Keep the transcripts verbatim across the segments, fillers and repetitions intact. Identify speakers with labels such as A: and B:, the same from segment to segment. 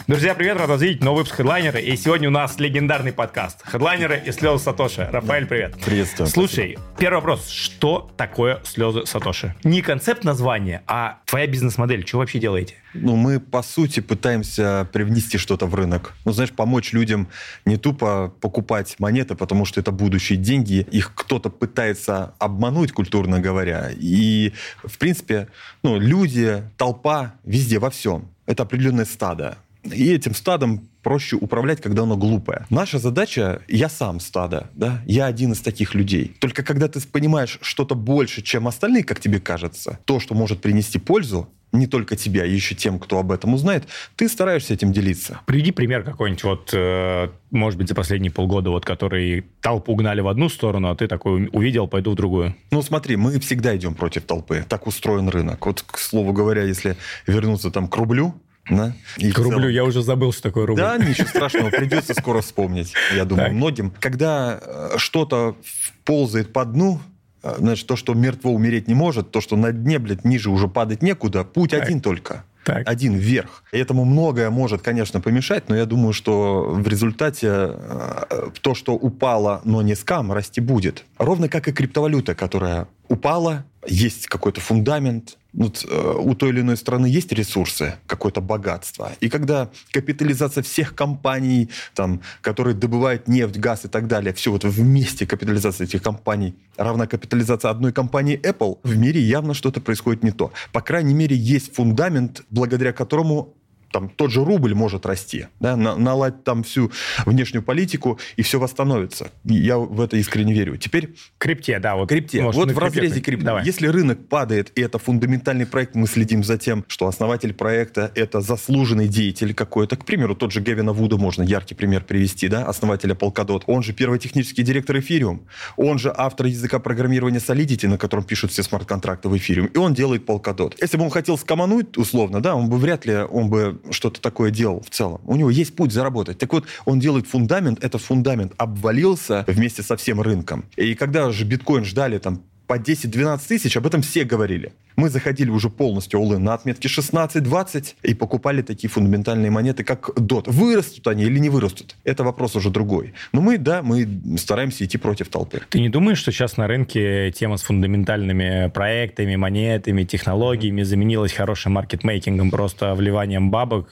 A: Друзья, привет, рад вас видеть. Новый выпуск Headliner. И сегодня у нас легендарный подкаст. Headliner и слезы Сатоши. Рафаэль, привет.
B: Приветствую.
A: Слушай, спасибо. Первый вопрос. Что такое слезы Сатоши? Не концепт названия, а твоя бизнес-модель. Что вы вообще делаете?
B: Ну, мы, по сути, пытаемся привнести что-то в рынок. Ну, знаешь, помочь людям не тупо покупать монеты, потому что это будущие деньги. Их кто-то пытается обмануть, культурно говоря. И, в принципе, ну, люди, толпа, везде, во всем. Это определенное стадо. И этим стадом проще управлять, когда оно глупое. Наша задача, я сам стадо, да, я один из таких людей. Только когда ты понимаешь что-то больше, чем остальные, как тебе кажется, то, что может принести пользу, не только тебе, а еще тем, кто об этом узнает, ты стараешься этим делиться.
A: Приведи пример какой-нибудь, вот, э, может быть, за последние полгода, вот, который толпу угнали в одну сторону, а ты такой увидел, пойду в другую.
B: Ну, смотри, мы всегда идем против толпы. Так устроен рынок. Вот, к слову говоря, если вернуться там к рублю, да?
A: И к рублю, целом... я уже забыл, что такое рубль.
B: Да, ничего страшного, придется скоро вспомнить, я думаю, так. многим. Когда что-то ползает по дну, значит, то, что мертво умереть не может, то, что на дне, блядь, ниже уже падать некуда, путь так. один только. Так. Один вверх. И этому многое может, конечно, помешать, но я думаю, что в результате то, что упало, но не скам, расти будет. Ровно как и криптовалюта, которая упала, есть какой-то фундамент, вот, э, у той или иной страны есть ресурсы, какое-то богатство. И когда капитализация всех компаний, там, которые добывают нефть, газ и так далее, все вот вместе капитализация этих компаний равна капитализации одной компании Apple, в мире явно что-то происходит не то. По крайней мере, есть фундамент, благодаря которому там тот же рубль может расти, да, на, наладить там всю внешнюю политику, и все восстановится. Я в это искренне верю. Теперь...
A: Крипте, да. Вот,
B: крипте.
A: Может,
B: вот в разрезе крипты.
A: Давай.
B: Если рынок падает, и это фундаментальный проект, мы следим за тем, что основатель проекта — это заслуженный деятель какой-то. К примеру, тот же Гевина Вуда можно яркий пример привести, да, основателя Polkadot. Он же первый технический директор Ethereum. Он же автор языка программирования Solidity, на котором пишут все смарт-контракты в Ethereum. И он делает Polkadot. Если бы он хотел скомануть, условно, да, он бы вряд ли, он бы что-то такое делал в целом. У него есть путь заработать. Так вот, он делает фундамент, этот фундамент обвалился вместе со всем рынком. И когда же биткоин ждали там по десять-двенадцать тысяч, об этом все говорили. Мы заходили уже полностью all-in на отметке шестнадцать-двадцать и покупали такие фундаментальные монеты, как дот. Вырастут они или не вырастут? Это вопрос уже другой. Но мы, да, мы стараемся идти против толпы.
A: Ты не думаешь, что сейчас на рынке тема с фундаментальными проектами, монетами, технологиями заменилась хорошим маркетмейкингом, просто вливанием бабок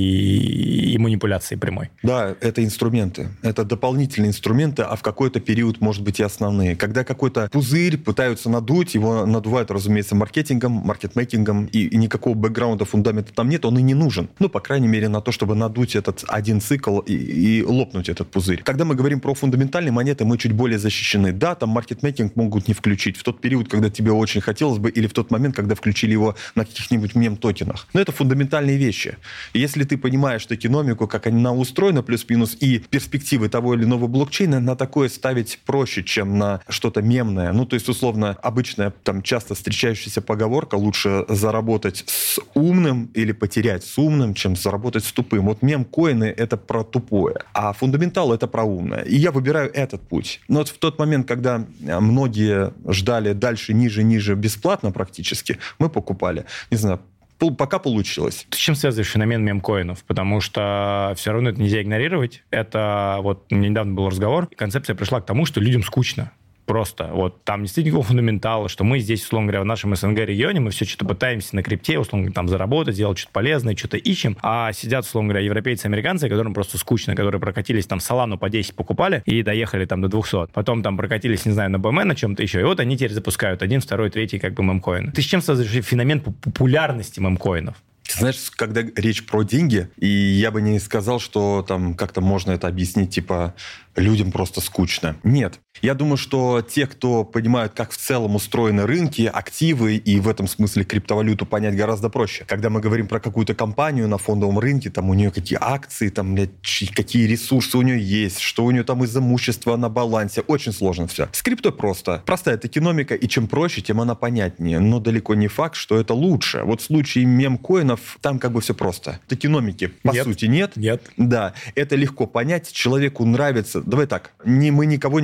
A: и, и манипуляцией прямой?
B: Да, это инструменты. Это дополнительные инструменты, а в какой-то период, может быть, и основные. Когда какой-то пузырь пытаются надуть, его надувают, разумеется, маркетингом, маркетмейкингом, и, и никакого бэкграунда, фундамента там нет, он и не нужен. Ну, по крайней мере, на то, чтобы надуть этот один цикл и, и лопнуть этот пузырь. Когда мы говорим про фундаментальные монеты, мы чуть более защищены. Да, там маркетмейкинг могут не включить в тот период, когда тебе очень хотелось бы, или в тот момент, когда включили его на каких-нибудь мем-токенах. Но это фундаментальные вещи. И если ты понимаешь токеномику, как она устроена, плюс-минус, и перспективы того или иного блокчейна, на такое ставить проще, чем на что-то мемное. Ну, то есть, условно, обычная, там, часто встречающаяся поговорка: лучше заработать с умным или потерять с умным, чем заработать с тупым. Вот мем-коины — это про тупое, а фундаментал — это про умное. И я выбираю этот путь. Но вот в тот момент, когда многие ждали дальше, ниже, ниже, бесплатно практически, мы покупали. Не знаю, пока получилось.
A: С чем связываешь феномен мемкоинов? Потому что все равно это нельзя игнорировать. Это вот у меня недавно был разговор, и концепция пришла к тому, что людям скучно. Просто вот там не стоит никакого фундаментала, что мы здесь, условно говоря, в нашем СНГ-регионе, мы все что-то пытаемся на крипте, условно говоря, там заработать, сделать что-то полезное, что-то ищем, а сидят, условно говоря, европейцы, американцы, которым просто скучно, которые прокатились там Солану по десять покупали и доехали там до двухсот. Потом там прокатились, не знаю, на бэ эм на чем-то еще, и вот они теперь запускают один, второй, третий как бы мемкоин. Ты с чем связываешь феномен популярности мемкоинов?
B: Знаешь, когда речь про деньги, и я бы не сказал, что там как-то можно это объяснить, типа, людям просто скучно. Нет. Я думаю, что те, кто понимают, как в целом устроены рынки, активы, и в этом смысле криптовалюту понять гораздо проще. Когда мы говорим про какую-то компанию на фондовом рынке, там у нее какие акции, там, блядь, какие ресурсы у нее есть, что у нее там из имущества на балансе. Очень сложно все. С криптой просто. Простая токеномика, и чем проще, тем она понятнее. Но далеко не факт, что это лучше. Вот в случае мемкоинов там как бы все просто. Токеномики, по
A: нет.
B: сути, нет.
A: Нет.
B: Да. Это легко понять. Человеку нравится. Давай так. Не, мы никого не пытаемся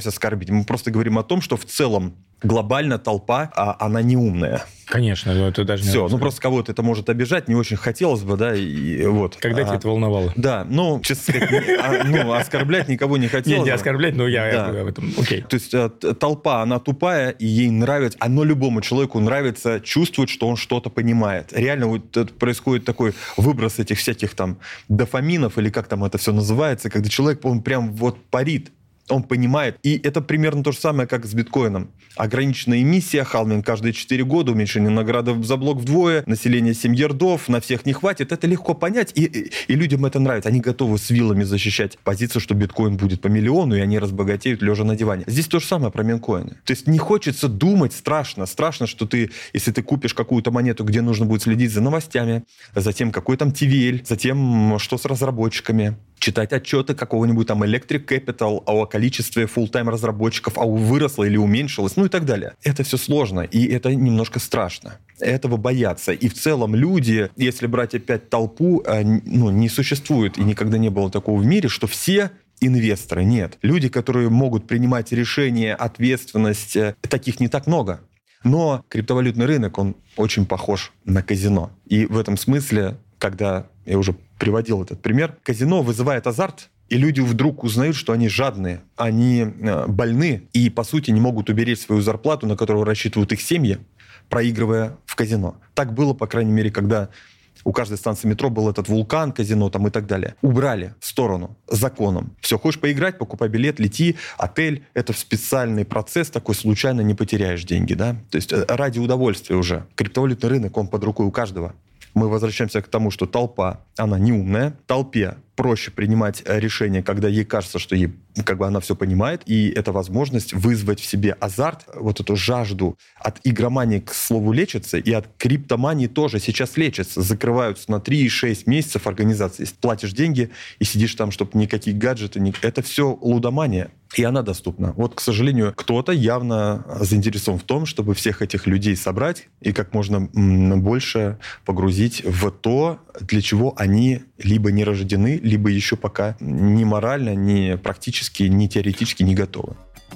B: оскорбить. Мы просто говорим о том, что в целом глобально толпа, а она не умная.
A: Конечно, это даже не...
B: Все, ну просто кого-то это может обижать, не очень хотелось бы, да, и вот.
A: Когда а, тебя это волновало?
B: Да, ну, честно сказать, а, ну, оскорблять никого не хотелось.
A: Не, не оскорблять, но я,
B: да.
A: я в этом, окей.
B: То есть толпа, она тупая, и ей нравится, оно любому человеку нравится чувствовать, что он что-то понимает. Реально вот происходит такой выброс этих всяких там дофаминов, или как там это все называется, когда человек, он прям вот парит. Он понимает. И это примерно то же самое, как с биткоином. Ограниченная эмиссия, халвинг каждые четыре года, уменьшение награды за блок вдвое, население семь ярдов, на всех не хватит. Это легко понять, и, и, и людям это нравится. Они готовы с вилами защищать позицию, что биткоин будет по миллиону, и они разбогатеют, лежа на диване. Здесь то же самое про мемкоины. То есть не хочется думать, страшно. Страшно, что ты, если ты купишь какую-то монету, где нужно будет следить за новостями, затем какой там ти ви эл, затем что с разработчиками, читать отчеты какого-нибудь там Electric Capital о количестве full-time разработчиков, а выросло или уменьшилось, ну и так далее. Это все сложно, и это немножко страшно. Этого боятся. И в целом люди, если брать опять толпу, ну, не существует, и никогда не было такого в мире, что все инвесторы. Нет. Люди, которые могут принимать решения, ответственность, таких не так много. Но криптовалютный рынок, он очень похож на казино. И в этом смысле, когда я уже приводил этот пример, казино вызывает азарт, и люди вдруг узнают, что они жадные, они больны, и, по сути, не могут уберечь свою зарплату, на которую рассчитывают их семьи, проигрывая в казино. Так было, по крайней мере, когда у каждой станции метро был этот вулкан, казино там и так далее. Убрали в сторону законом. Все, хочешь поиграть, покупай билет, лети, отель. Это специальный процесс, такой случайно не потеряешь деньги, да? То есть ради удовольствия уже. Криптовалютный рынок, он под рукой у каждого. Мы возвращаемся к тому, что толпа, она не умная. Толпе проще принимать решения, когда ей кажется, что ей, как бы она все понимает, и это возможность вызвать в себе азарт, вот эту жажду. От игромании, к слову, лечится, и от криптомании тоже сейчас лечится. Закрываются на три-шесть месяцев организации. Если платишь деньги и сидишь там, чтобы никакие гаджеты... Ни... Это все лудомания, и она доступна. Вот, к сожалению, кто-то явно заинтересован в том, чтобы всех этих людей собрать и как можно больше погрузить в то, для чего они либо не рождены, либо еще пока ни морально, ни практически, ни теоретически не готовы.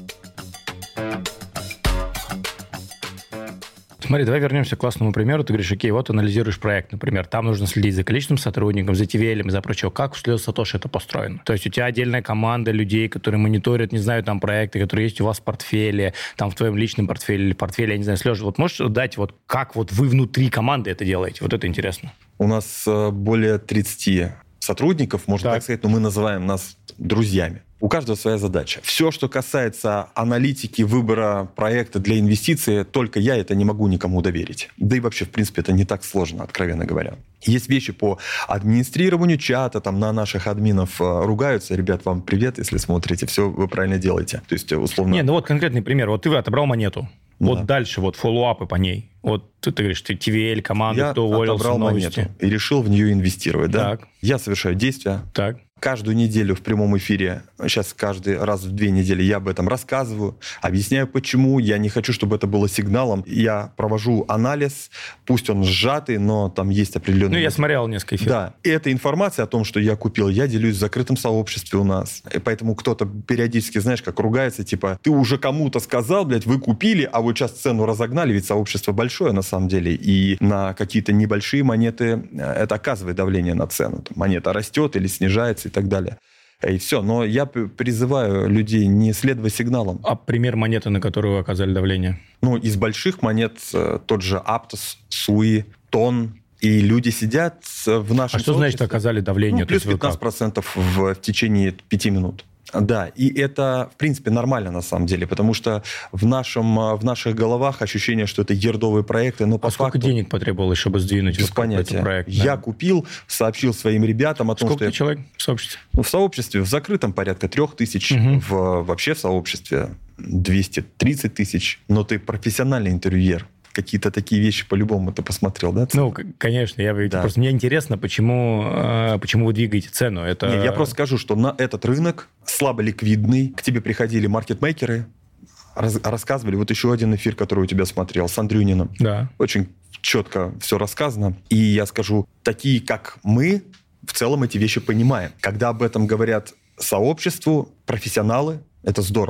A: Смотри, давай вернемся к классному примеру. Ты говоришь, окей, вот анализируешь проект, например, там нужно следить за количеством сотрудников, за ти ви эл и за прочего. Как в Слез Сатоши это построено? То есть у тебя отдельная команда людей, которые мониторят, не знаю, там проекты, которые есть у вас в портфеле, там в твоем личном портфеле или портфеле, я не знаю, Слежа, вот можешь дать, вот как вот вы внутри команды это делаете? Вот это интересно.
B: У нас более тридцати сотрудников, можно так, так сказать, но мы называем нас друзьями. У каждого своя задача. Все, что касается аналитики, выбора проекта для инвестиций, только я это не могу никому доверить. Да и вообще, в принципе, это не так сложно, откровенно говоря. Есть вещи по администрированию чата, там на наших админов ругаются. Ребят, вам привет, если смотрите, все вы правильно делаете. То есть, условно...
A: Не, ну вот конкретный пример. Вот ты отобрал монету. Да. Вот дальше вот фоллоуапы по ней. Вот ты, ты говоришь, ты ти ви эл, команда, кто уволился,
B: я отобрал монету и решил в нее инвестировать. Да?
A: Так.
B: Я совершаю действия.
A: Так.
B: Каждую неделю в прямом эфире, сейчас каждый раз в две недели я об этом рассказываю, объясняю, почему. Я не хочу, чтобы это было сигналом. Я провожу анализ, пусть он сжатый, но там есть определенные...
A: Ну, я смотрел несколько эфиров.
B: Да. И эта информация о том, что я купил, я делюсь в закрытом сообществе у нас. И поэтому кто-то периодически, знаешь, как ругается, типа, ты уже кому-то сказал, блядь, вы купили, а вот сейчас цену разогнали, ведь сообщество большое на самом деле. И на какие-то небольшие монеты это оказывает давление на цену. Монета растет или снижается и так далее. И все. Но я призываю людей не следовать сигналам.
A: А пример монеты, на которую вы оказали давление?
B: Ну, из больших монет тот же Aptos, Sui, Тон. И люди сидят в нашем...
A: А что значит оказали давление?
B: Ну, плюс пятнадцать процентов в, в течение пяти минут. Да, и это, в принципе, нормально на самом деле, потому что в, нашем, в наших головах ощущение, что это ердовые проекты, но по
A: а сколько
B: факту...
A: денег потребовалось, чтобы сдвинуть
B: без
A: вот
B: понятия.
A: проект? Да?
B: Я купил, сообщил своим ребятам о том,
A: сколько
B: что...
A: Сколько человек в сообществе?
B: Ну, в сообществе, в закрытом порядка трех тысяч, угу. в, вообще в сообществе двести тридцать тысяч, но ты профессиональный интервьюер. Какие-то такие вещи по-любому ты посмотрел, да?
A: Ну, конечно. Я, да. Просто мне интересно, почему, почему вы двигаете цену. Это...
B: Не, я просто скажу, что на этот рынок слабо ликвидный. К тебе приходили маркетмейкеры, раз, рассказывали. Вот еще один эфир, который у тебя смотрел, с Андрюниным.
A: Да.
B: Очень четко все рассказано. И я скажу, такие, как мы, в целом эти вещи понимаем. Когда об этом говорят сообществу, профессионалы, это здорово.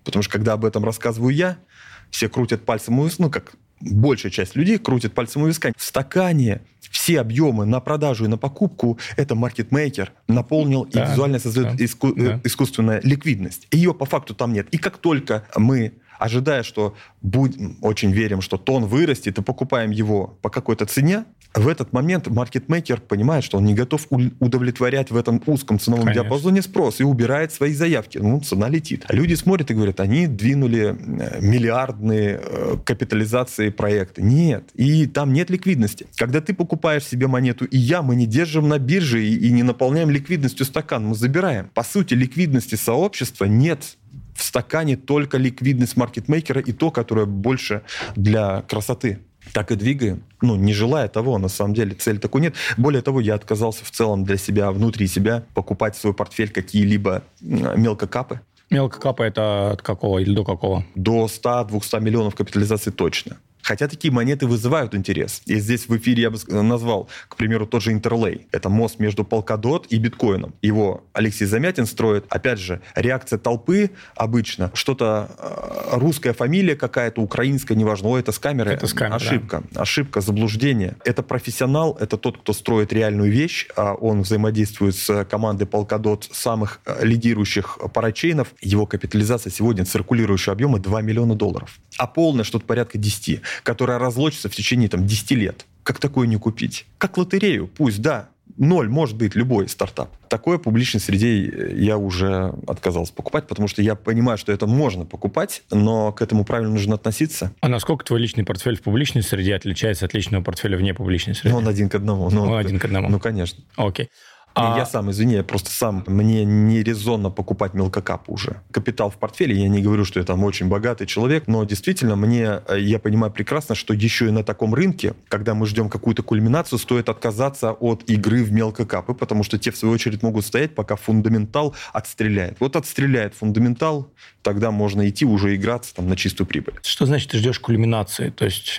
B: Потому что когда об этом рассказываю я, все крутят пальцем у виска, ну, как большая часть людей крутит пальцем у виска. В стакане все объемы на продажу и на покупку это маркетмейкер наполнил да, и визуально создает да, иску- да. искусственная ликвидность. Ее по факту там нет. И как только мы, ожидая, что будем, очень верим, что тон вырастет, и покупаем его по какой-то цене, в этот момент маркетмейкер понимает, что он не готов удовлетворять в этом узком ценовом Конечно. диапазоне спрос и убирает свои заявки. Ну, цена летит. Люди смотрят и говорят, они двинули миллиардные капитализации проекта. Нет. И там нет ликвидности. Когда ты покупаешь себе монету и я, мы не держим на бирже и, и не наполняем ликвидностью стакан, мы забираем. По сути, ликвидности сообщества нет. В стакане только ликвидность маркетмейкера и то, которое больше для красоты. Так и двигаем. Ну, не желая того, на самом деле, цели такой нет. Более того, я отказался в целом для себя, внутри себя, покупать в свой портфель какие-либо мелкокапы.
A: Мелкокапы это от какого или до какого?
B: До ста-двухсот миллионов капитализации точно. Хотя такие монеты вызывают интерес. И здесь в эфире я бы назвал, к примеру, тот же Interlay. Это мост между Polkadot и биткоином. Его Алексей Замятин строит. Опять же, реакция толпы обычно. Что-то э, русская фамилия какая-то, украинская, неважно. О, это с камеры.
A: Это с камеры,
B: ошибка. Да. Ошибка, заблуждение. Это профессионал, это тот, кто строит реальную вещь. Он взаимодействует с командой Polkadot самых лидирующих парачейнов. Его капитализация сегодня, циркулирующего объема, два миллиона долларов. А полное что-то порядка десять, которая разлочится в течение там, десять лет. Как такое не купить? Как лотерею, пусть, да. Ноль может быть любой стартап. Такое в публичной среде я уже отказался покупать, потому что я понимаю, что это можно покупать, но к этому правильно нужно относиться.
A: А насколько твой личный портфель в публичной среде отличается от личного портфеля вне публичной среды?
B: Ну, он один к одному. Ну,
A: он один к одному.
B: Ну, конечно.
A: Окей.
B: А... Я сам, извини, я просто сам, мне не резонно покупать мелкокап уже. Капитал в портфеле, я не говорю, что я там очень богатый человек, но действительно мне, я понимаю прекрасно, что еще и на таком рынке, когда мы ждем какую-то кульминацию, стоит отказаться от игры в мелкокапы, потому что те, в свою очередь, могут стоять, пока фундаментал отстреляет. Вот отстреляет фундаментал, тогда можно идти уже играться там, на чистую прибыль.
A: Что значит ты ждешь кульминации? То есть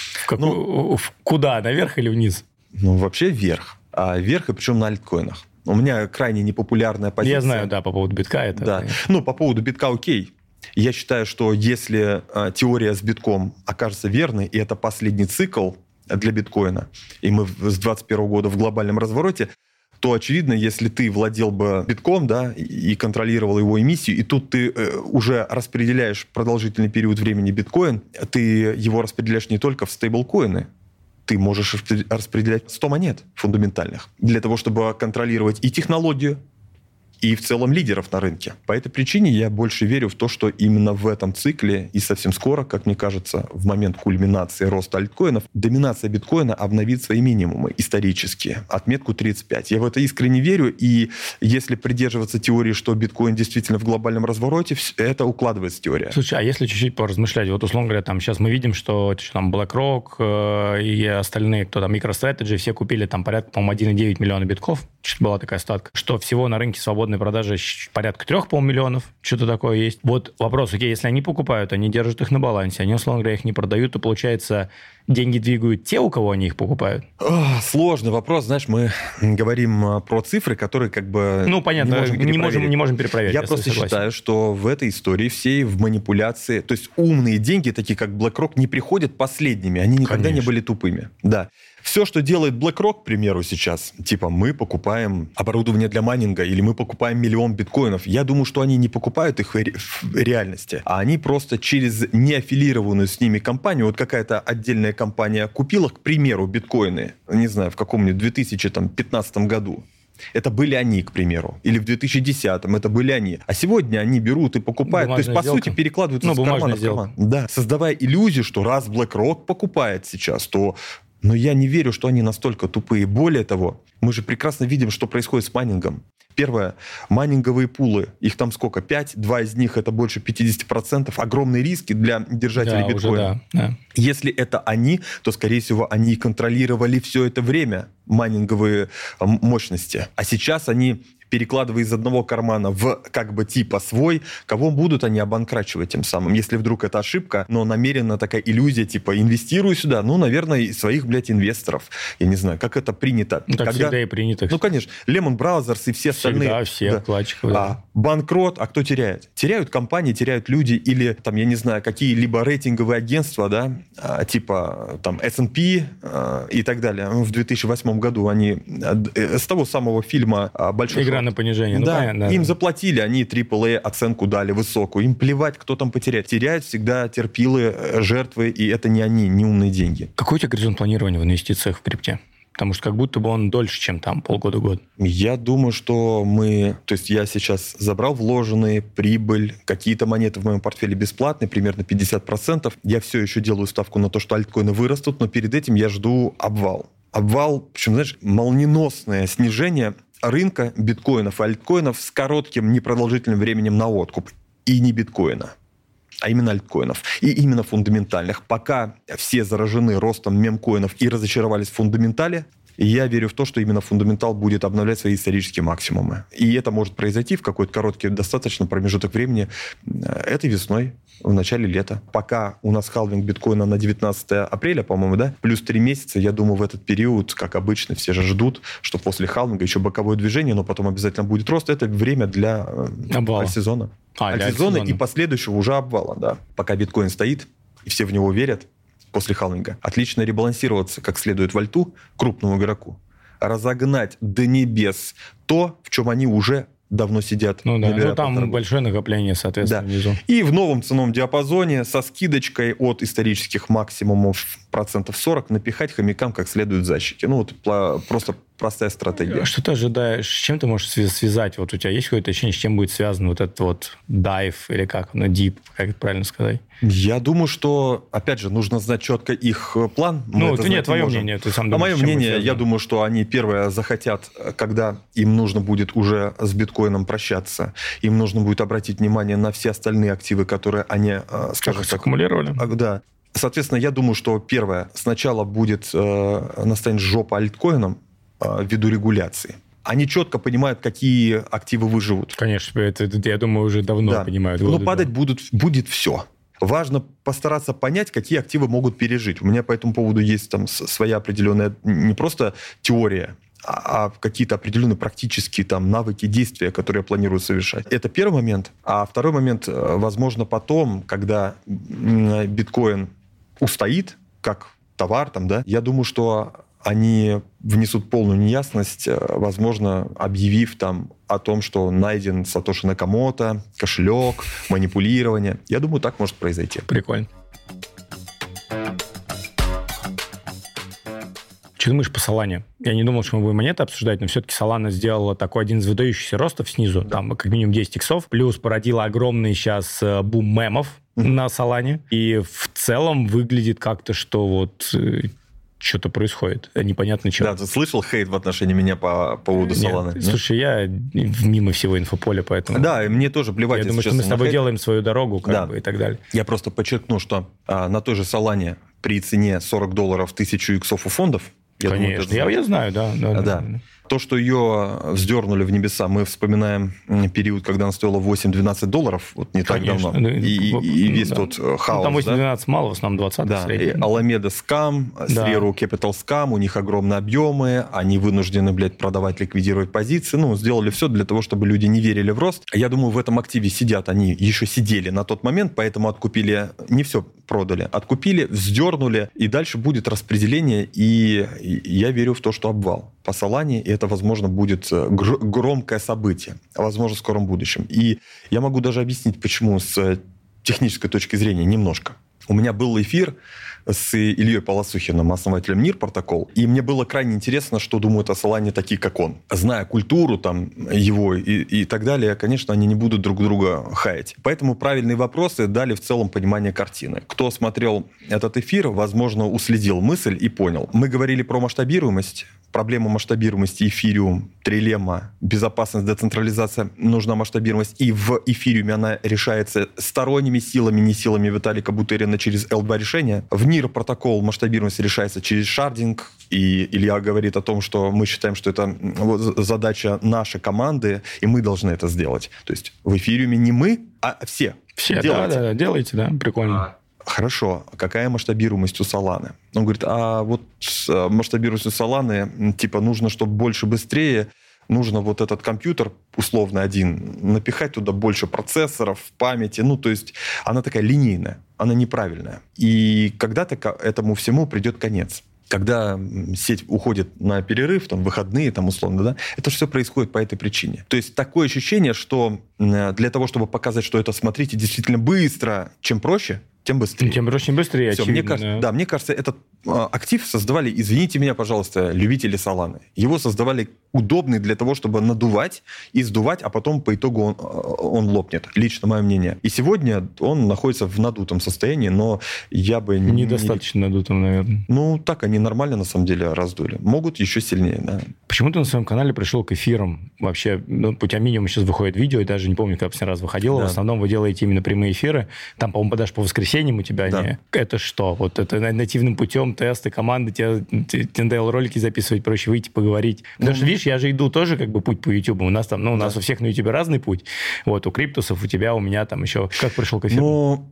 A: куда, наверх или вниз?
B: Ну, вообще вверх. А вверх, и причем на альткоинах. У меня крайне непопулярная позиция.
A: Я знаю, да, по поводу битка. Это,
B: да. Ну, по поводу битка окей. Я считаю, что если э, теория с битком окажется верной, и это последний цикл для биткоина, и мы с двадцать первого года в глобальном развороте, то, очевидно, если ты владел бы битком, да, и контролировал его эмиссию, и тут ты э, уже распределяешь продолжительный период времени биткоин, ты его распределяешь не только в стейблкоины, ты можешь распределять сто монет фундаментальных для того, чтобы контролировать и технологию, и в целом лидеров на рынке. По этой причине я больше верю в то, что именно в этом цикле и совсем скоро, как мне кажется, в момент кульминации роста альткоинов, доминация биткоина обновит свои минимумы исторические, отметку тридцать пять. Я в это искренне верю, и если придерживаться теории, что биткоин действительно в глобальном развороте, это укладывается теория.
A: Слушай, а если чуть-чуть поразмышлять, вот условно говоря, там сейчас мы видим, что там BlackRock э, и остальные, кто там MicroStrategy, все купили там порядка, по-моему, один целых девять миллиона битков, что была такая статка, что всего на рынке свободной продажи порядка трех полмиллионов, что-то такое есть. Вот вопрос, окей, если они покупают, они держат их на балансе, они, условно говоря, их не продают, то, получается, деньги двигают те, у кого они их покупают?
B: О, сложный вопрос. Знаешь, мы говорим про цифры, которые как бы
A: ну, понятно, не можем, не можем, не можем перепроверить.
B: Я просто согласен. Считаю, что в этой истории всей, в манипуляции, то есть умные деньги, такие как BlackRock, не приходят последними. Они никогда Конечно. Не были тупыми. Да. Все, что делает BlackRock, к примеру, сейчас, типа мы покупаем оборудование для майнинга или мы покупаем миллион биткоинов, я думаю, что они не покупают их в реальности, а они просто через неаффилированную с ними компанию, вот какая-то отдельная компания купила, к примеру, биткоины, не знаю, в каком-нибудь две тысячи пятнадцатом году. Это были они, к примеру. Или в две тысячи десятом это были они. А сегодня они берут и покупают. Бумажная То есть, по сделка. Сути, перекладывают ну, из кармана в карман. Да. Создавая иллюзию, что раз BlackRock покупает сейчас, то... Но я не верю, что они настолько тупые. Более того, мы же прекрасно видим, что происходит с майнингом. Первое. Майнинговые пулы. Их там сколько? Пять. Два из них это больше пятьдесят процентов. Огромные риски для держателей да, биткоина.
A: Уже, да, да.
B: Если это они, то, скорее всего, они контролировали все это время майнинговые мощности. А сейчас они... перекладывая из одного кармана в как бы типа свой, кого будут они обанкрачивать тем самым, если вдруг это ошибка, но намеренно такая иллюзия, типа, инвестирую сюда, ну, наверное, своих, блядь, инвесторов. Я не знаю, как это принято.
A: Ну, так
B: Когда...
A: всегда и принято.
B: Ну, конечно, Lehman Brothers и все остальные...
A: Всегда, все
B: да.
A: вкладчиков. Да.
B: А банкрот, а кто теряет? Теряют компании, теряют люди или, там, я не знаю, какие-либо рейтинговые агентства, да, типа там эс энд пи и так далее. В две тысячи восьмом году они с того самого фильма «Большой
A: Игра
B: шорт»,
A: на понижение.
B: да,
A: Ну, понятно,
B: им
A: да.
B: заплатили, они трипл эй оценку дали высокую. Им плевать, кто там потеряет. Теряют всегда терпилы, жертвы, и это не они, не умные деньги.
A: Какой у тебя горизонт планирования в инвестициях в крипте? Потому что как будто бы он дольше, чем там полгода-год.
B: Я думаю, что мы... То есть я сейчас забрал вложенные, прибыль, какие-то монеты в моем портфеле бесплатные, примерно пятьдесят процентов. Я все еще делаю ставку на то, что альткоины вырастут, но перед этим я жду обвал. Обвал, причем, знаешь, молниеносное снижение рынка биткоинов и альткоинов с коротким непродолжительным временем на откуп. И не биткоина, а именно альткоинов. И именно фундаментальных. Пока все заражены ростом мемкоинов и разочаровались в фундаментале, я верю в то, что именно фундаментал будет обновлять свои исторические максимумы. И это может произойти в какой-то короткий достаточно промежуток времени этой весной, в начале лета. Пока у нас халвинг биткоина на девятнадцатое апреля, по-моему, да, плюс три месяца, я думаю, в этот период, как обычно, все же ждут, что после халвинга еще боковое движение, но потом обязательно будет рост. Это время для
A: обвала.
B: сезона.
A: А,
B: альтсезона и последующего уже обвала, да. Пока биткоин стоит, и все в него верят, после халвинга, отлично ребалансироваться как следует в альту крупному игроку, разогнать до небес то, в чем они уже давно сидят.
A: Ну да, ну там
B: полтора.
A: Большое накопление, соответственно,
B: да.
A: внизу.
B: И в новом ценовом диапазоне со скидочкой от исторических максимумов процентов сорок напихать хомякам как следует за щеки. Ну вот просто простая стратегия.
A: Что ты ожидаешь? С чем ты можешь связать? Вот у тебя есть какое-то ощущение, с чем будет связан вот этот вот дайв или как, ну, дип, как это правильно сказать?
B: Я думаю, что, опять же, нужно знать четко их план. Мы
A: ну,
B: это
A: это нет, твое
B: можем.
A: мнение. Ты сам
B: а
A: думаешь,
B: мое мнение, я думаю, что они первое захотят, когда им нужно будет уже с биткоином прощаться, им нужно будет обратить внимание на все остальные активы, которые они, скажем так...
A: Аккумулировали?
B: Да. Соответственно, я думаю, что первое, сначала будет э, настанет жопа альткоинам э, ввиду регуляции. Они четко понимают, какие активы выживут.
A: Конечно, это, это, я думаю, уже давно
B: да.
A: понимают.
B: Но падать будут, будет все. Важно постараться понять, какие активы могут пережить. У меня по этому поводу есть там своя определенная, не просто теория, а какие-то определенные практические там навыки действия, которые я планирую совершать. Это первый момент. А второй момент, возможно, потом, когда биткоин устоит, как товар, там, да, я думаю, что они внесут полную неясность, возможно, объявив там о том, что найден Сатоши Накамото, кошелек, манипулирование. Я думаю, так может произойти.
A: Прикольно. Что думаешь по Solana? Я не думал, что мы будем монеты обсуждать, но все-таки Solana сделала такой один из выдающихся ростов снизу, да. Там как минимум десять иксов, плюс породила огромный сейчас бум мемов mm-hmm. на Solana, и в целом выглядит как-то, что вот что-то происходит, непонятно чего.
B: Да, ты слышал хейт в отношении меня по поводу Solana?
A: Нет, слушай, я мимо всего инфополя, поэтому...
B: Да, и мне тоже плевать.
A: Я думаю, что мы с тобой делаем свою дорогу, как
B: да.
A: бы, и так далее.
B: Я просто подчеркну, что а, на той же Solana при цене сорок долларов тысячу иксов у фондов, я
A: Конечно,
B: думаю,
A: я, я знаю, да. да, да.
B: да.
A: да.
B: То, что ее вздернули в небеса, мы вспоминаем период, когда она стоила восемь-двенадцать долларов, вот не
A: Конечно.
B: так давно. И, и, и весь да. тот хаос.
A: Ну, там восемь-двенадцать да? мало, в основном двадцать.
B: Да, и Alameda Scam,
A: да.
B: Sierra Capital Scam, у них огромные объемы, они вынуждены, блядь, продавать, ликвидировать позиции. Ну, сделали все для того, чтобы люди не верили в рост. Я думаю, в этом активе сидят, они еще сидели на тот момент, поэтому откупили, не все продали, откупили, вздернули, и дальше будет распределение, и я верю в то, что обвал по Solana, и это, возможно, будет гр- громкое событие, возможно, в скором будущем. И я могу даже объяснить, почему с технической точки зрения немножко. У меня был эфир с Ильей Полосухиным, основателем НИР протокол, и мне было крайне интересно, что думают о Solana такие, как он. Зная культуру там, его и, и так далее, конечно, они не будут друг друга хаять. Поэтому правильные вопросы дали в целом понимание картины. Кто смотрел этот эфир, возможно, уследил мысль и понял. Мы говорили про масштабируемость, проблему масштабируемости эфириум, трилемма, безопасность, децентрализация, нужна масштабируемость. И в эфириуме она решается сторонними силами, не силами Виталика Бутерина через эл два решения. В НИР протокол масштабируемость решается через шардинг. И Илья говорит о том, что мы считаем, что это задача нашей команды, и мы должны это сделать. То есть в эфириуме не мы, а все.
A: Все, да, да, делайте, да, прикольно.
B: Хорошо, какая масштабируемость у Solana? Он говорит, а вот масштабируемость у Solana, типа, нужно, чтобы больше, быстрее. нужно вот этот компьютер, условно один, напихать туда больше процессоров, памяти. Ну, то есть она такая линейная, она неправильная. И когда-то к этому всему придет конец. Когда сеть уходит на перерыв, там, выходные, там, условно, да, это все происходит по этой причине. То есть такое ощущение, что для того, чтобы показать, что это, смотрите, действительно быстро, чем проще, тем быстрее.
A: Тем проще, быстрее,
B: Все,
A: очевидно.
B: Мне кажется,
A: да.
B: да, мне кажется, этот э, актив создавали, извините меня, пожалуйста, любители Solana. Его создавали удобный для того, чтобы надувать и сдувать, а потом по итогу он, он лопнет. Лично мое мнение. И сегодня он находится в надутом состоянии, но я бы...
A: Недостаточно не... надутом, наверное.
B: Ну, так они нормально, на самом деле, раздули. Могут еще сильнее, да.
A: Почему ты на своем канале пришел к эфирам? Вообще, ну, у тебя минимум сейчас выходит видео, я даже не помню, как последний раз выходило.
B: Да.
A: В основном вы делаете именно прямые эфиры. Там, по-моему, даже по воскресеньям у тебя
B: да.
A: они... Это что? Вот это нативным путем, тесты, команды, тебе ТНДЛ-ролики записывать, проще выйти, поговорить. Потому mm-hmm. что, видишь, я же иду тоже как бы путь по YouTube. У нас там, ну, у нас да. у всех на YouTube разный путь. Вот, у Криптусов, у тебя, у меня там еще... Как пришел к эфиру?
B: Ну,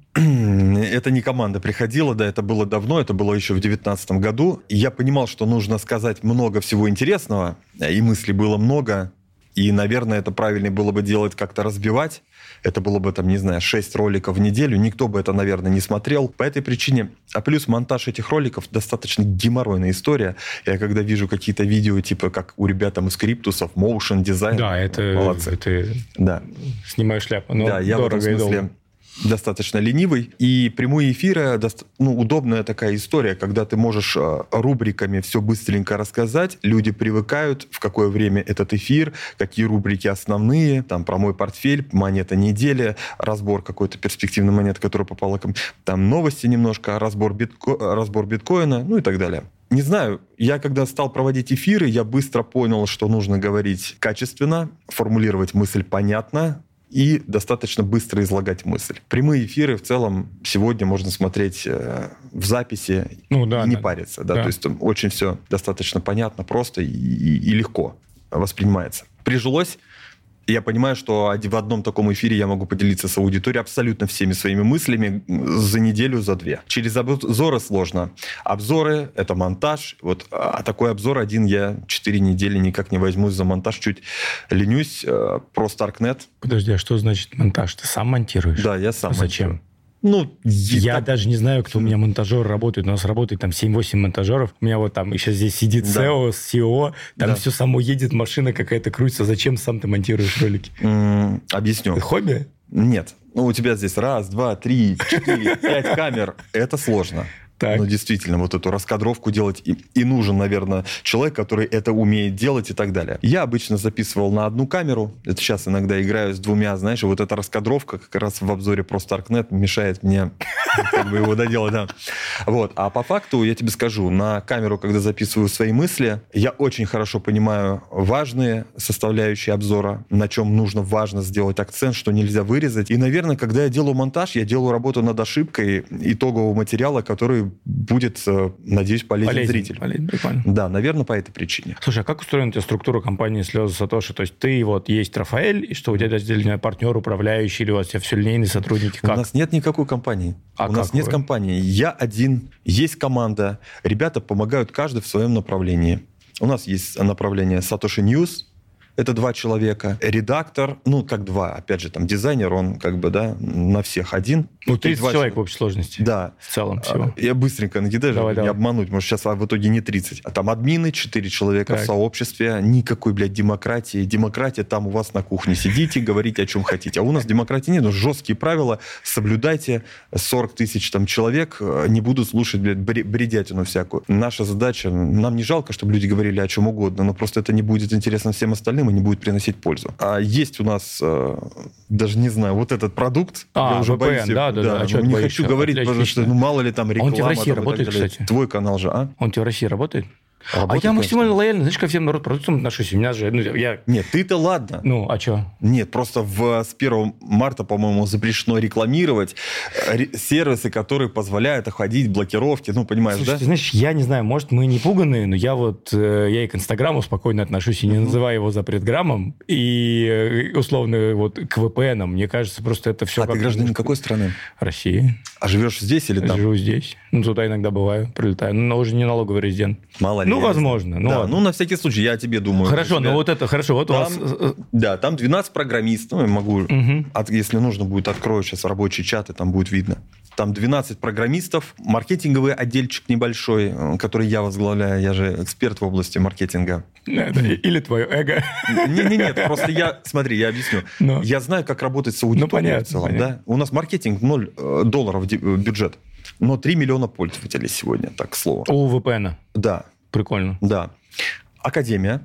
B: это не команда приходила, да, это было давно, это было еще в две тысячи девятнадцатом году. И я понимал, что нужно сказать много всего интересного, и мыслей было много. И, наверное, это правильно было бы делать, как-то разбивать. Это было бы, там, не знаю, шесть роликов в неделю. Никто бы это, наверное, не смотрел. По этой причине. А плюс монтаж этих роликов достаточно геморройная история. Я когда вижу какие-то видео, типа, как у ребят там из Криптусов, motion дизайн.
A: Да, это...
B: Молодцы.
A: Это...
B: Да.
A: Снимаю шляпу. Но
B: да, я в этом смысле... достаточно ленивый. И прямые эфиры, ну, удобная такая история, когда ты можешь рубриками все быстренько рассказать, люди привыкают, в какое время этот эфир, какие рубрики основные, там, про мой портфель, монета недели, разбор какой-то перспективной монеты, которая попала ко мне, там, новости немножко, разбор, битко... разбор биткоина, ну и так далее. Не знаю, я когда стал проводить эфиры, я быстро понял, что нужно говорить качественно, формулировать мысль понятно, и достаточно быстро излагать мысль. Прямые эфиры в целом сегодня можно смотреть э, в записи ну, да, и не да, париться. Да? Да. То есть там очень все достаточно понятно, просто и, и, и легко воспринимается. Прижилось. Я понимаю, что в одном таком эфире я могу поделиться с аудиторией абсолютно всеми своими мыслями за неделю, за две. Через обзоры сложно. Обзоры — это монтаж. Вот, а такой обзор один я четыре недели никак не возьмусь за монтаж. Чуть ленюсь. Про Starknet.
A: Подожди, а что значит монтаж? Ты сам монтируешь?
B: Да, я сам
A: а зачем?
B: монтирую. Ну,
A: я
B: так...
A: даже не знаю, кто у меня монтажер работает. У нас работает там семь-восемь монтажеров. У меня вот там еще здесь сидит да. сео, си и о. Там да. все само едет, машина какая-то крутится. Зачем сам ты монтируешь ролики?
B: Mm, объясню.
A: Это хобби?
B: Нет. Ну, у тебя здесь раз, два, три, четыре, пять камер. Это сложно. Так. Ну, действительно, вот эту раскадровку делать. И, и нужен, наверное, человек, который это умеет делать и так далее. Я обычно записывал на одну камеру. Это сейчас иногда играю с двумя, знаешь, вот эта раскадровка как раз в обзоре про Starknet мешает мне как бы его доделать. Да. Вот. А по факту, я тебе скажу, на камеру, когда записываю свои мысли, я очень хорошо понимаю важные составляющие обзора, на чем нужно важно сделать акцент, что нельзя вырезать. И, наверное, когда я делаю монтаж, я делаю работу над ошибкой итогового материала, который будет, надеюсь, полезен, полезен зрителю.
A: Полезен, прикольно.
B: Да, наверное, по этой причине.
A: Слушай, а как устроена у тебя структура компании Слезы Сатоши? То есть ты, вот, есть Рафаэль, и что у тебя отдельный партнер, управляющий, или у вас все линейные сотрудники? Как?
B: У нас нет никакой компании.
A: А
B: у нас нет вы? компании. Я один, есть команда. Ребята помогают каждый в своем направлении. У нас есть направление Satoshi News. Это два человека. Редактор, ну, как два. Опять же, там, дизайнер, он как бы, да, на всех один.
A: Ну, тридцать человек человека в общей сложности.
B: Да.
A: В целом всего.
B: Я быстренько накидаю, чтобы не обмануть. Может, сейчас в итоге не тридцать. А там админы, четыре человека так. в сообществе. Никакой, блядь, демократии. Демократия там у вас на кухне. Сидите, говорите, о чем хотите. А у нас демократии нет. Но жесткие правила. Соблюдайте. сорок тысяч там человек не будут слушать, блядь, бредятину всякую. Наша задача, нам не жалко, чтобы люди говорили о чем угодно, но просто это не будет интересно всем остальным и не будет приносить пользу. А есть у нас, э, даже не знаю, вот этот продукт.
A: А,
B: я уже
A: ви пи эн,
B: боюсь,
A: да, да, да.
B: да.
A: А
B: не хочу говорить, потому что, ну, мало ли там реклама.
A: Он у тебя в России работает, кстати?
B: Твой канал же, а?
A: Он у тебя в России работает?
B: Работает,
A: а я максимально
B: конечно.
A: лояльно, знаешь, ко всем народпродуктам отношусь. У меня же, ну, я...
B: Нет, ты-то ладно.
A: Ну, а что?
B: Нет, просто в, с первого марта, по-моему, запрещено рекламировать сервисы, которые позволяют обходить блокировки. Ну, понимаешь,
A: Слушай,
B: да?
A: Ты знаешь, я не знаю, может, мы не пуганные, но я вот, я и к Инстаграму спокойно отношусь, и не uh-huh. называю его запретграммом, и условно вот к ви пи эн, мне кажется, просто это все...
B: А ты гражданин какой страны?
A: России.
B: А живешь здесь или там?
A: Живу здесь. Ну, туда иногда бываю, прилетаю. Но уже не налоговый резидент.
B: Мало далее.
A: Ну, возможно. Ну,
B: да, ну, на всякий случай, я тебе думаю.
A: Хорошо, ну вот это, хорошо, вот
B: там,
A: у вас...
B: Да, там двенадцать программистов, ну, я могу,
A: угу.
B: от, если нужно будет, открою сейчас рабочий чат, и там будет видно. Там двенадцать программистов, маркетинговый отдельчик небольшой, который я возглавляю, я же эксперт в области маркетинга.
A: Или твое эго.
B: Не-не-нет, просто я, смотри, я объясню. Но. Я знаю, как работать с аудиторией ну, понятно, в целом. Да? У нас маркетинг ноль долларов бюджет, но три миллиона пользователей сегодня, так, к слову.
A: У ви пи эн?
B: Да.
A: Прикольно.
B: Да. Академия,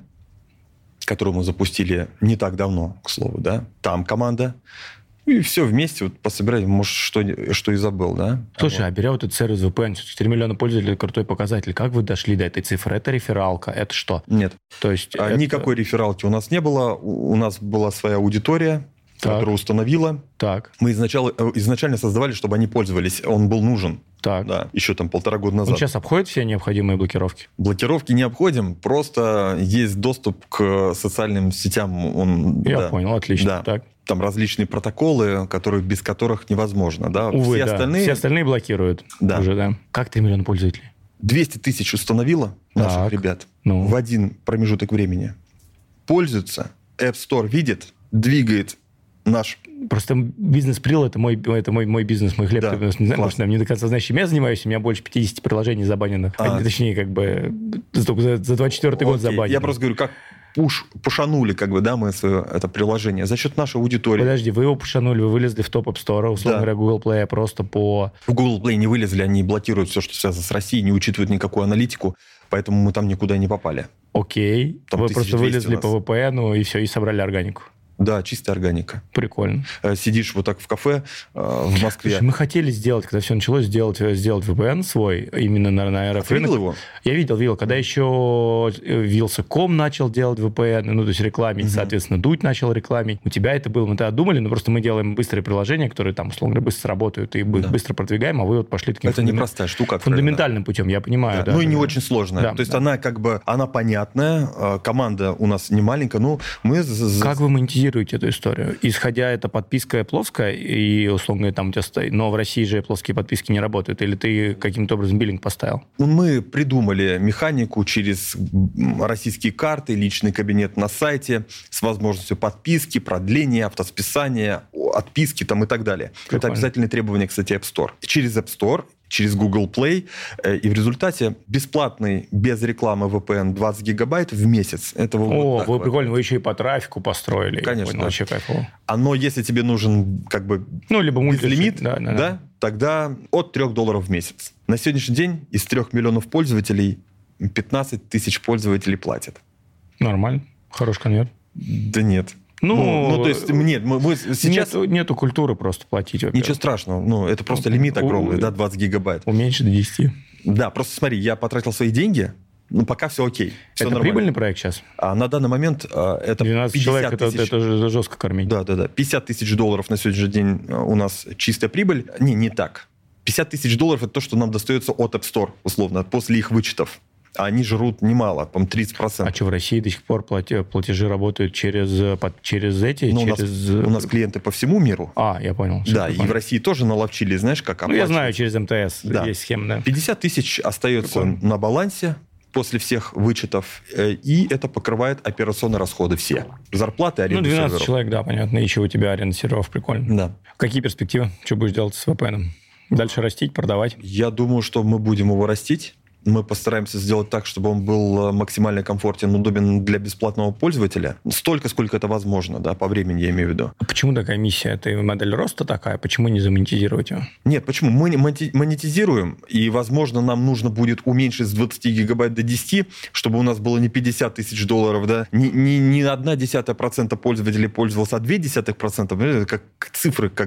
B: которую мы запустили не так давно, к слову, да, там команда. И все вместе вот пособирать, может, что, что и забыл, да?
A: Слушай, вот. А беря вот этот сервис ви пи эн, четыре миллиона пользователей, крутой показатель. Как вы дошли до этой цифры? Это рефералка? Это что?
B: Нет.
A: То есть
B: а,
A: это...
B: Никакой рефералки у нас не было. У нас была своя аудитория, так. которая установила.
A: Так.
B: Мы изначально, изначально создавали, чтобы они пользовались. Он был нужен.
A: Так.
B: Да, еще там полтора года назад.
A: Он сейчас обходит все необходимые блокировки?
B: Блокировки не обходим, просто есть доступ к социальным сетям. Он,
A: Я
B: да,
A: понял, отлично.
B: Да.
A: Так.
B: Там различные протоколы, которые, без которых невозможно. Да?
A: Увы,
B: все,
A: да.
B: остальные...
A: все остальные блокируют.
B: Да.
A: Уже, да. Как три миллиона пользователей?
B: двести тысяч установило наших
A: так.
B: ребят
A: ну.
B: в один промежуток времени. Пользуются, App Store видит, двигает наш...
A: Просто бизнес-прил – это мой, это мой, мой бизнес, мой хлеб.
B: Да,
A: не знаю, может, я не до конца знаешь, чем я занимаюсь. У меня больше пятьдесят приложений забаненных. А. Точнее, как бы за, за двадцать четвёртый год забанено.
B: Я просто говорю, как пуш, пушанули, как бы, да, мы свое, это приложение за счет нашей аудитории.
A: Подожди, вы его пушанули, вы вылезли в топ App Store, условно говоря, да. Google Play просто по...
B: В Google Play не вылезли, они блокируют все, что связано с Россией, не учитывают никакую аналитику, поэтому мы там никуда не попали.
A: Окей, там вы просто вылезли по ви пи эн, и все, и собрали органику.
B: Да, чистая органика.
A: Прикольно.
B: Сидишь вот так в кафе э, в Москве.
A: Слушай, мы хотели сделать, когда все началось, сделать, сделать ви пи эн свой, именно на, на эр эф рынок.
B: Видел его?
A: Я видел, видел. Когда еще Вилса точка ком начал делать ви пи эн, ну, то есть рекламить, угу. соответственно, Дудь начал рекламить. У тебя это было, мы тогда думали, но просто мы делаем быстрые приложения, которые там, условно говоря, быстро работают и да. быстро продвигаем, а вы вот пошли таким...
B: Это фундамент... непростая штука.
A: Фундаментальным путем, я понимаю.
B: Да.
A: Да,
B: ну и
A: да,
B: не
A: да.
B: очень сложная.
A: Да,
B: то есть
A: да.
B: она как бы, она понятная, команда у нас не маленькая, но мы...
A: Как вы монетизируете эту историю? Исходя, это подписка плоская, и, условно говоря, там у тебя стоит... Но в России же плоские подписки не работают. Или ты каким-то образом биллинг поставил?
B: Мы придумали механику через российские карты, личный кабинет на сайте с возможностью подписки, продления, автосписания, отписки там и так далее. Прикольно. Это обязательные требования, кстати, App Store. Через App Store, через Google Play, и в результате бесплатный, без рекламы ви пи эн двадцать гигабайт в месяц. Этого
A: О,
B: вот
A: вы прикольно, вы еще и по трафику построили.
B: Конечно.
A: Понял, вообще кайфово.
B: Оно, если тебе нужен как бы
A: ну, либо
B: безлимит,
A: да, да,
B: да,
A: да.
B: тогда от трех долларов в месяц. На сегодняшний день из трех миллионов пользователей пятнадцать тысяч пользователей платят.
A: Нормально. Хороший конверт.
B: Да нет.
A: Ну,
B: ну, ну, то есть, нет, мы, мы сейчас...
A: Нету, нету культуры просто платить. Во-первых.
B: Ничего страшного. Ну, это просто лимит огромный, у... да, двадцать гигабайт.
A: Уменьшить до десяти.
B: Да, просто смотри, я потратил свои деньги, ну, пока все окей. Все
A: это
B: нормально.
A: Прибыльный проект сейчас?
B: А на данный момент а, это
A: двенадцать человек, это, это же жестко кормить.
B: Да, да, да. пятьдесят тысяч долларов на сегодняшний день у нас чистая прибыль. Не, не так. пятьдесят тысяч долларов – это то, что нам достается от App Store, условно, после их вычетов. А они жрут немало, по-моему, тридцать процентов.
A: А что, в России до сих пор платежи работают через, через эти?
B: Ну,
A: через...
B: у, нас, у нас клиенты по всему миру.
A: А, я понял.
B: Да,
A: и
B: понял. В России тоже наловчили, знаешь, как
A: оплачивать. Ну, я знаю, через эм тэ эс да. есть схема, да.
B: пятьдесят тысяч остается Прикольно. На балансе после всех вычетов, и это покрывает операционные расходы все. Зарплаты, аренда
A: серверов. Ну, двенадцать
B: серверов.
A: человек, да, понятно. И еще у тебя аренда серверов, прикольно.
B: Да.
A: Какие перспективы? Что будешь делать с ви пи эн? Дальше растить, продавать?
B: Я думаю, что мы будем его растить. Мы постараемся сделать так, чтобы он был максимально комфортен, удобен для бесплатного пользователя. Столько, сколько это возможно, да, по времени я имею в виду.
A: А почему такая миссия? Это модель роста такая? Почему не замонетизировать ее?
B: Нет, почему? Мы монетизируем, и, возможно, нам нужно будет уменьшить с двадцати гигабайт до десяти, чтобы у нас было не пятьдесят тысяч долларов, да, не, не, не одна десятая процента пользователей пользовался, а две десятых процента. Как цифры, как...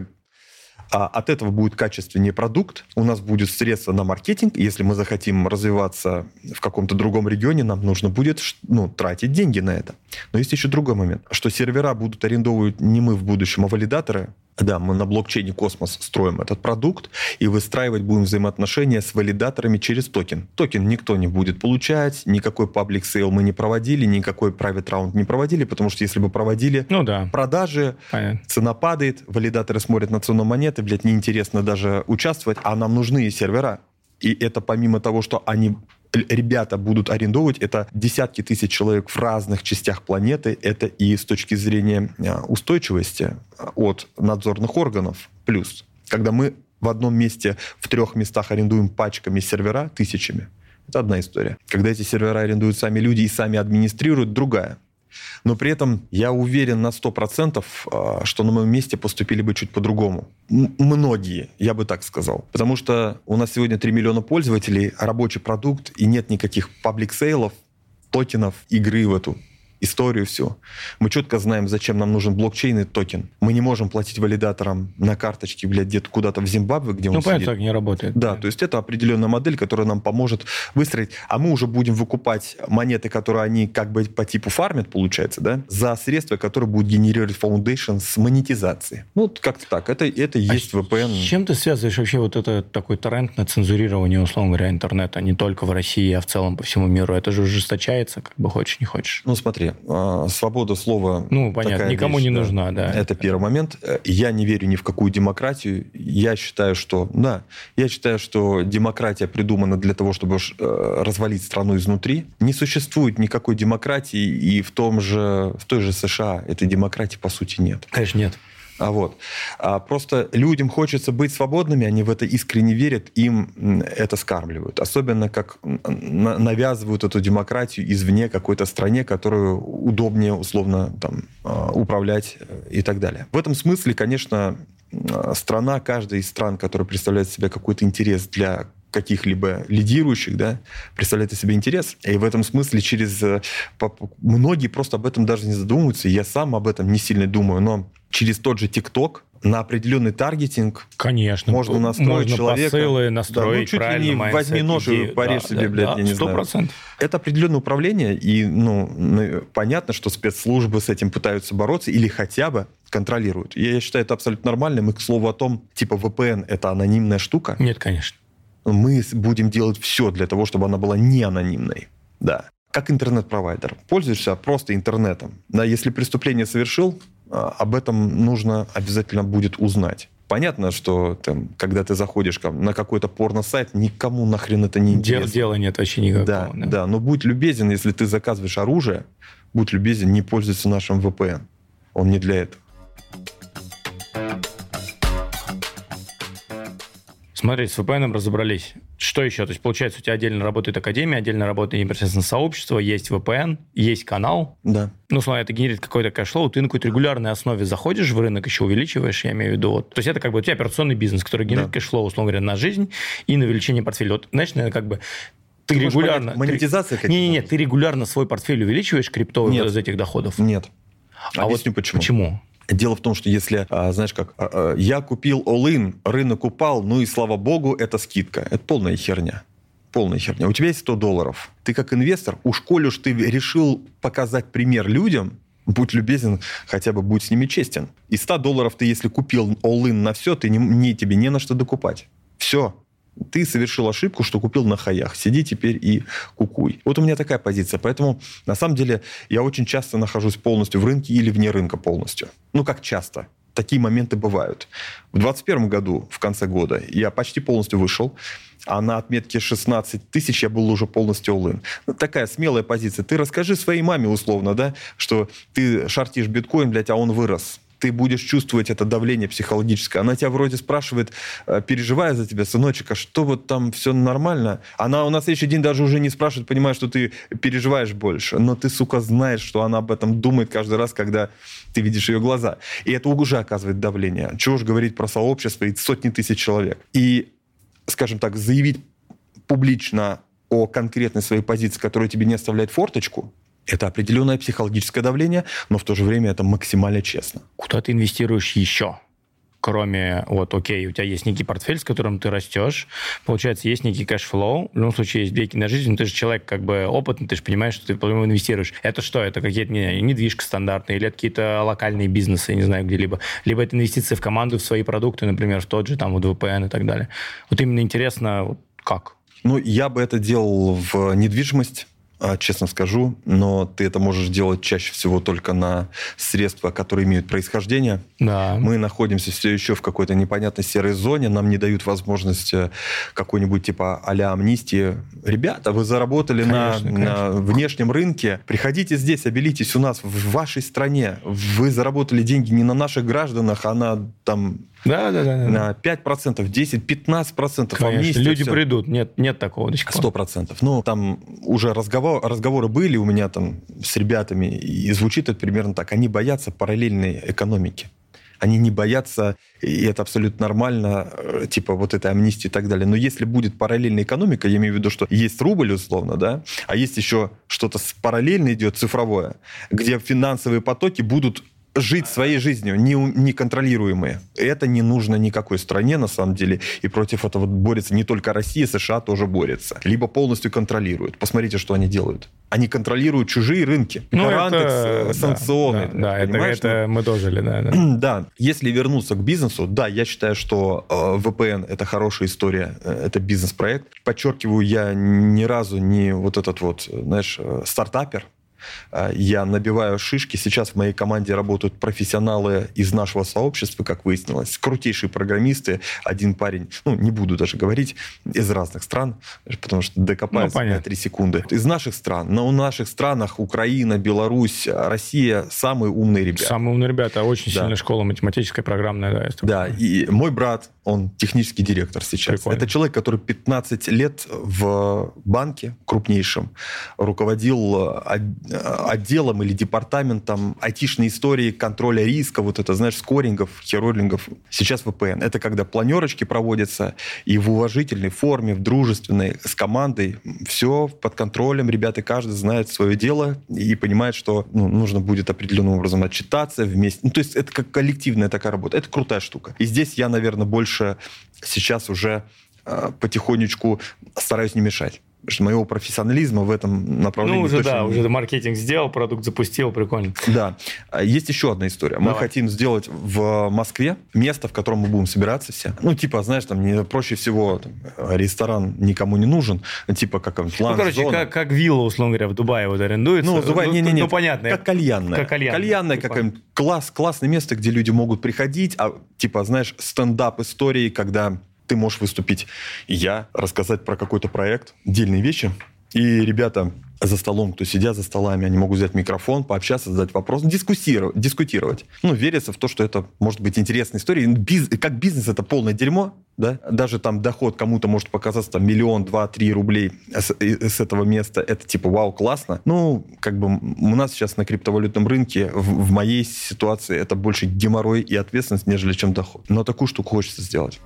B: А от этого будет качественнее продукт, у нас будет средства на маркетинг. Если мы захотим развиваться в каком-то другом регионе, нам нужно будет ну, тратить деньги на это. Но есть еще другой момент, что сервера будут арендовывать не мы в будущем, а валидаторы. Да, мы на блокчейне Космос строим этот продукт и выстраивать будем взаимоотношения с валидаторами через токен. Токен никто не будет получать, никакой public sale мы не проводили, никакой private round не проводили, потому что если бы проводили
A: ну, да.
B: продажи, Понятно. Цена падает, валидаторы смотрят на цену монеты, блядь, неинтересно даже участвовать, а нам нужны сервера. И это помимо того, что они ребята будут арендовать, это десятки тысяч человек в разных частях планеты. Это и с точки зрения устойчивости от надзорных органов. Плюс, когда мы в одном месте, в трех местах арендуем пачками сервера, тысячами, это одна история. Когда эти сервера арендуют сами люди и сами администрируют, другая. Но при этом я уверен на сто процентов, что на моем месте поступили бы чуть по-другому. М- многие, я бы так сказал. Потому что у нас сегодня три миллиона пользователей, рабочий продукт, и нет никаких паблик-сейлов, токенов, игры в эту историю всю. Мы четко знаем, зачем нам нужен блокчейн и токен. Мы не можем платить валидаторам на карточке, блядь, где-то куда-то в Зимбабве, где он
A: ну,
B: сидит.
A: Ну, понятно, так не работает.
B: Да, да, то есть это определенная модель, которая нам поможет выстроить. А мы уже будем выкупать монеты, которые они как бы по типу фармят, получается, да, за средства, которые будут генерировать Foundation с монетизацией. Ну, вот как-то так. Это, это и
A: а
B: есть ви пи эн.
A: С чем ты связываешь вообще вот это такой торрент на цензурирование, условно говоря, интернета, не только в России, а в целом по всему миру? Это же ужесточается, как бы хочешь, не хочешь.
B: Ну, смотри, свобода слова...
A: Ну, понятно, никому
B: вещь,
A: не
B: да.
A: нужна, да.
B: Это первый момент. Я не верю ни в какую демократию. Я считаю, что... Да, я считаю, что демократия придумана для того, чтобы развалить страну изнутри. Не существует никакой демократии, и в том же, в той же США этой демократии, по сути, нет.
A: Конечно, нет.
B: А вот. А просто людям хочется быть свободными, они в это искренне верят, им это скармливают. Особенно, как навязывают эту демократию извне какой-то стране, которую удобнее, условно, там, управлять и так далее. В этом смысле, конечно, страна, каждая из стран, которая представляет себе какой-то интерес для каких-либо лидирующих, да, представляет из себя интерес. И в этом смысле через... Многие просто об этом даже не задумываются. Я сам об этом не сильно думаю, но через тот же ТикТок на определенный таргетинг
A: конечно,
B: можно настроить
A: можно
B: человека.
A: посылы настроить,
B: да, ну, чуть ли не возьми нож и порежь да, себе, да, блядь,
A: да,
B: я не
A: сто процентов.
B: знаю. Это определенное управление, и ну, понятно, что спецслужбы с этим пытаются бороться или хотя бы контролируют. Я считаю, это абсолютно нормально. И, к слову о том, типа ви пи эн — это анонимная штука.
A: Нет, конечно.
B: Мы будем делать все для того, чтобы она была не анонимной. Да. Как интернет-провайдер. Пользуешься просто интернетом. Да, если преступление совершил, об этом нужно обязательно будет узнать. Понятно, что там, когда ты заходишь на какой-то порно-сайт, никому нахрен это не интересно.
A: Дела нет вообще никакого.
B: Да,
A: да.
B: да, но будь любезен, если ты заказываешь оружие, будь любезен, не пользуйся нашим ви пи эн. Он не для этого.
A: Смотри, с ви пи эн разобрались. Что еще? То есть, получается, у тебя отдельно работает академия, отдельно работает непосредственно сообщество, есть ви пи эн, есть канал.
B: Да.
A: Ну, смотри, это генерит какой-то кэшфлоу, ты на какой-то регулярной основе заходишь в рынок, еще увеличиваешь, я имею в виду. Вот. То есть, это как бы у тебя операционный бизнес, который генерит да. кэшфлоу, условно говоря, на жизнь и на увеличение портфеля. Вот, знаешь, наверное, как бы ты, ты регулярно...
B: Понять, монетизация какая-то?
A: Не-не-не, ты регулярно свой портфель увеличиваешь криптовый из этих доходов?
B: Нет.
A: А
B: Объясню,
A: вот
B: почему.
A: Почему?
B: Дело в том, что если, знаешь как, я купил all-in, рынок упал, ну и слава богу, это скидка. Это полная херня. Полная херня. У тебя есть сто долларов. Ты как инвестор, уж коль уж ты решил показать пример людям, будь любезен, хотя бы будь с ними честен. И сто долларов ты, если купил all-in на все, ты не, не, тебе не на что докупать. Все. Ты совершил ошибку, что купил на хаях. Сиди теперь и кукуй. Вот у меня такая позиция. Поэтому, на самом деле, я очень часто нахожусь полностью в рынке или вне рынка полностью. Ну, как часто. Такие моменты бывают. В двадцать первом году, в конце года, я почти полностью вышел, а на отметке шестнадцать тысяч я был уже полностью all-in. Ну, такая смелая позиция. Ты расскажи своей маме условно, да, что ты шортишь биткоин, блядь, а он вырос. Ты будешь чувствовать это давление психологическое. Она тебя вроде спрашивает, переживая за тебя, сыночек, а что вот там все нормально? Она на следующий день даже уже не спрашивает, понимая, что ты переживаешь больше. Но ты, сука, знаешь, что она об этом думает каждый раз, когда ты видишь ее глаза. И это уже оказывает давление. Чего уж говорить про сообщество и сотни тысяч человек. И, скажем так, заявить публично о конкретной своей позиции, которая тебе не оставляет форточку, это определенное психологическое давление, но в то же время это максимально честно.
A: Куда ты инвестируешь еще? Кроме, вот, окей, у тебя есть некий портфель, с которым ты растешь, получается, есть некий кэшфлоу, в любом случае есть деньги на жизнь, но ты же человек как бы опытный, ты же понимаешь, что ты по-моему инвестируешь. Это что? Это какие-то не, недвижка стандартные, или это какие-то локальные бизнесы, я не знаю, где-либо. Либо это инвестиции в команду, в свои продукты, например, в тот же там вот ви пи эн и так далее. Вот именно интересно, как?
B: Ну, я бы это делал в недвижимость, честно скажу, но ты это можешь делать чаще всего только на средства, которые имеют происхождение.
A: Да.
B: Мы находимся все еще в какой-то непонятной серой зоне, нам не дают возможности какой-нибудь типа а-ля амнистии. Ребята, вы заработали конечно, на, конечно. на внешнем рынке, приходите здесь, обелитесь у нас в вашей стране. Вы заработали деньги не на наших гражданах, а на там...
A: Да, да, да, да.
B: На пять процентов, десять-пятнадцать процентов
A: амнистии. Люди все. Придут, нет, нет такого до сих пор.
B: сто процентов. Ну, там уже разговор, разговоры были у меня там с ребятами, и звучит это примерно так. Они боятся параллельной экономики. Они не боятся, и это абсолютно нормально, типа вот этой амнистии и так далее. Но если будет параллельная экономика, я имею в виду, что есть рубль условно, да, а есть еще что-то параллельно идет, цифровое, где финансовые потоки будут жить своей жизнью, не, неконтролируемые. Это не нужно никакой стране, на самом деле. И против этого борется не только Россия, США тоже борется. Либо полностью контролируют. Посмотрите, что они делают. Они контролируют чужие рынки.
A: Ну, Рандекс, это...
B: санкционы.
A: Да, да, это, это мы дожили. Да, да.
B: Да. Если вернуться к бизнесу, да, я считаю, что э, ви пи эн – это хорошая история, это бизнес-проект. Подчеркиваю, я ни разу не вот этот вот, знаешь, стартапер. Я набиваю шишки. Сейчас в моей команде работают профессионалы из нашего сообщества, как выяснилось. Крутейшие программисты. Один парень, ну, не буду даже говорить, из разных стран, потому что докопаются ну, на три секунды. Из наших стран. Но в наших странах Украина, Беларусь, Россия самые умные ребята.
A: Самые умные ребята. Очень да. сильная школа математическая, программная. Да,
B: да, и мой брат, он технический директор сейчас. Прикольно. Это человек, который пятнадцать лет в банке крупнейшем руководил отделом или департаментом айтишной истории, контроля риска, вот это, знаешь, скорингов, херолингов. Сейчас ви пи эн. Это когда планерочки проводятся и в уважительной форме, в дружественной, с командой. Все под контролем. Ребята, каждый знает свое дело и понимает, что ну, нужно будет определенным образом отчитаться вместе. Ну, то есть это как коллективная такая работа. Это крутая штука. И здесь я, наверное, больше сейчас уже э, потихонечку стараюсь не мешать. Потому что моего профессионализма в этом направлении...
A: Ну, уже да, нет. Уже маркетинг сделал, продукт запустил, прикольно.
B: Да. Есть еще одна история. Давай. Мы хотим сделать в Москве место, в котором мы будем собираться все. Ну, типа, знаешь, там не, проще всего там, ресторан никому не нужен, типа как-нибудь ланч-зона. Ну, короче,
A: как, как вилла, условно говоря, в Дубае вот арендуется.
B: Ну, в Дубае, ну, не, не, не,
A: ну, понятно.
B: Как кальянная.
A: Как кальянная.
B: Кальянная какая-нибудь. Класс, классное место, где люди могут приходить, а типа, знаешь, стендап-истории, когда ты можешь выступить и я, рассказать про какой-то проект, отдельные вещи. И ребята за столом, кто сидят за столами, они могут взять микрофон, пообщаться, задать вопрос, дискуссировать. дискутировать. Ну, верится в то, что это может быть интересная история. Биз... Как бизнес это полное дерьмо, да? Даже там доход кому-то может показаться там миллион, два, три рублей с, с этого места. Это типа вау, классно. Ну, как бы у нас сейчас на криптовалютном рынке в, в моей ситуации это больше геморрой и ответственность, нежели чем доход. Но такую штуку хочется сделать.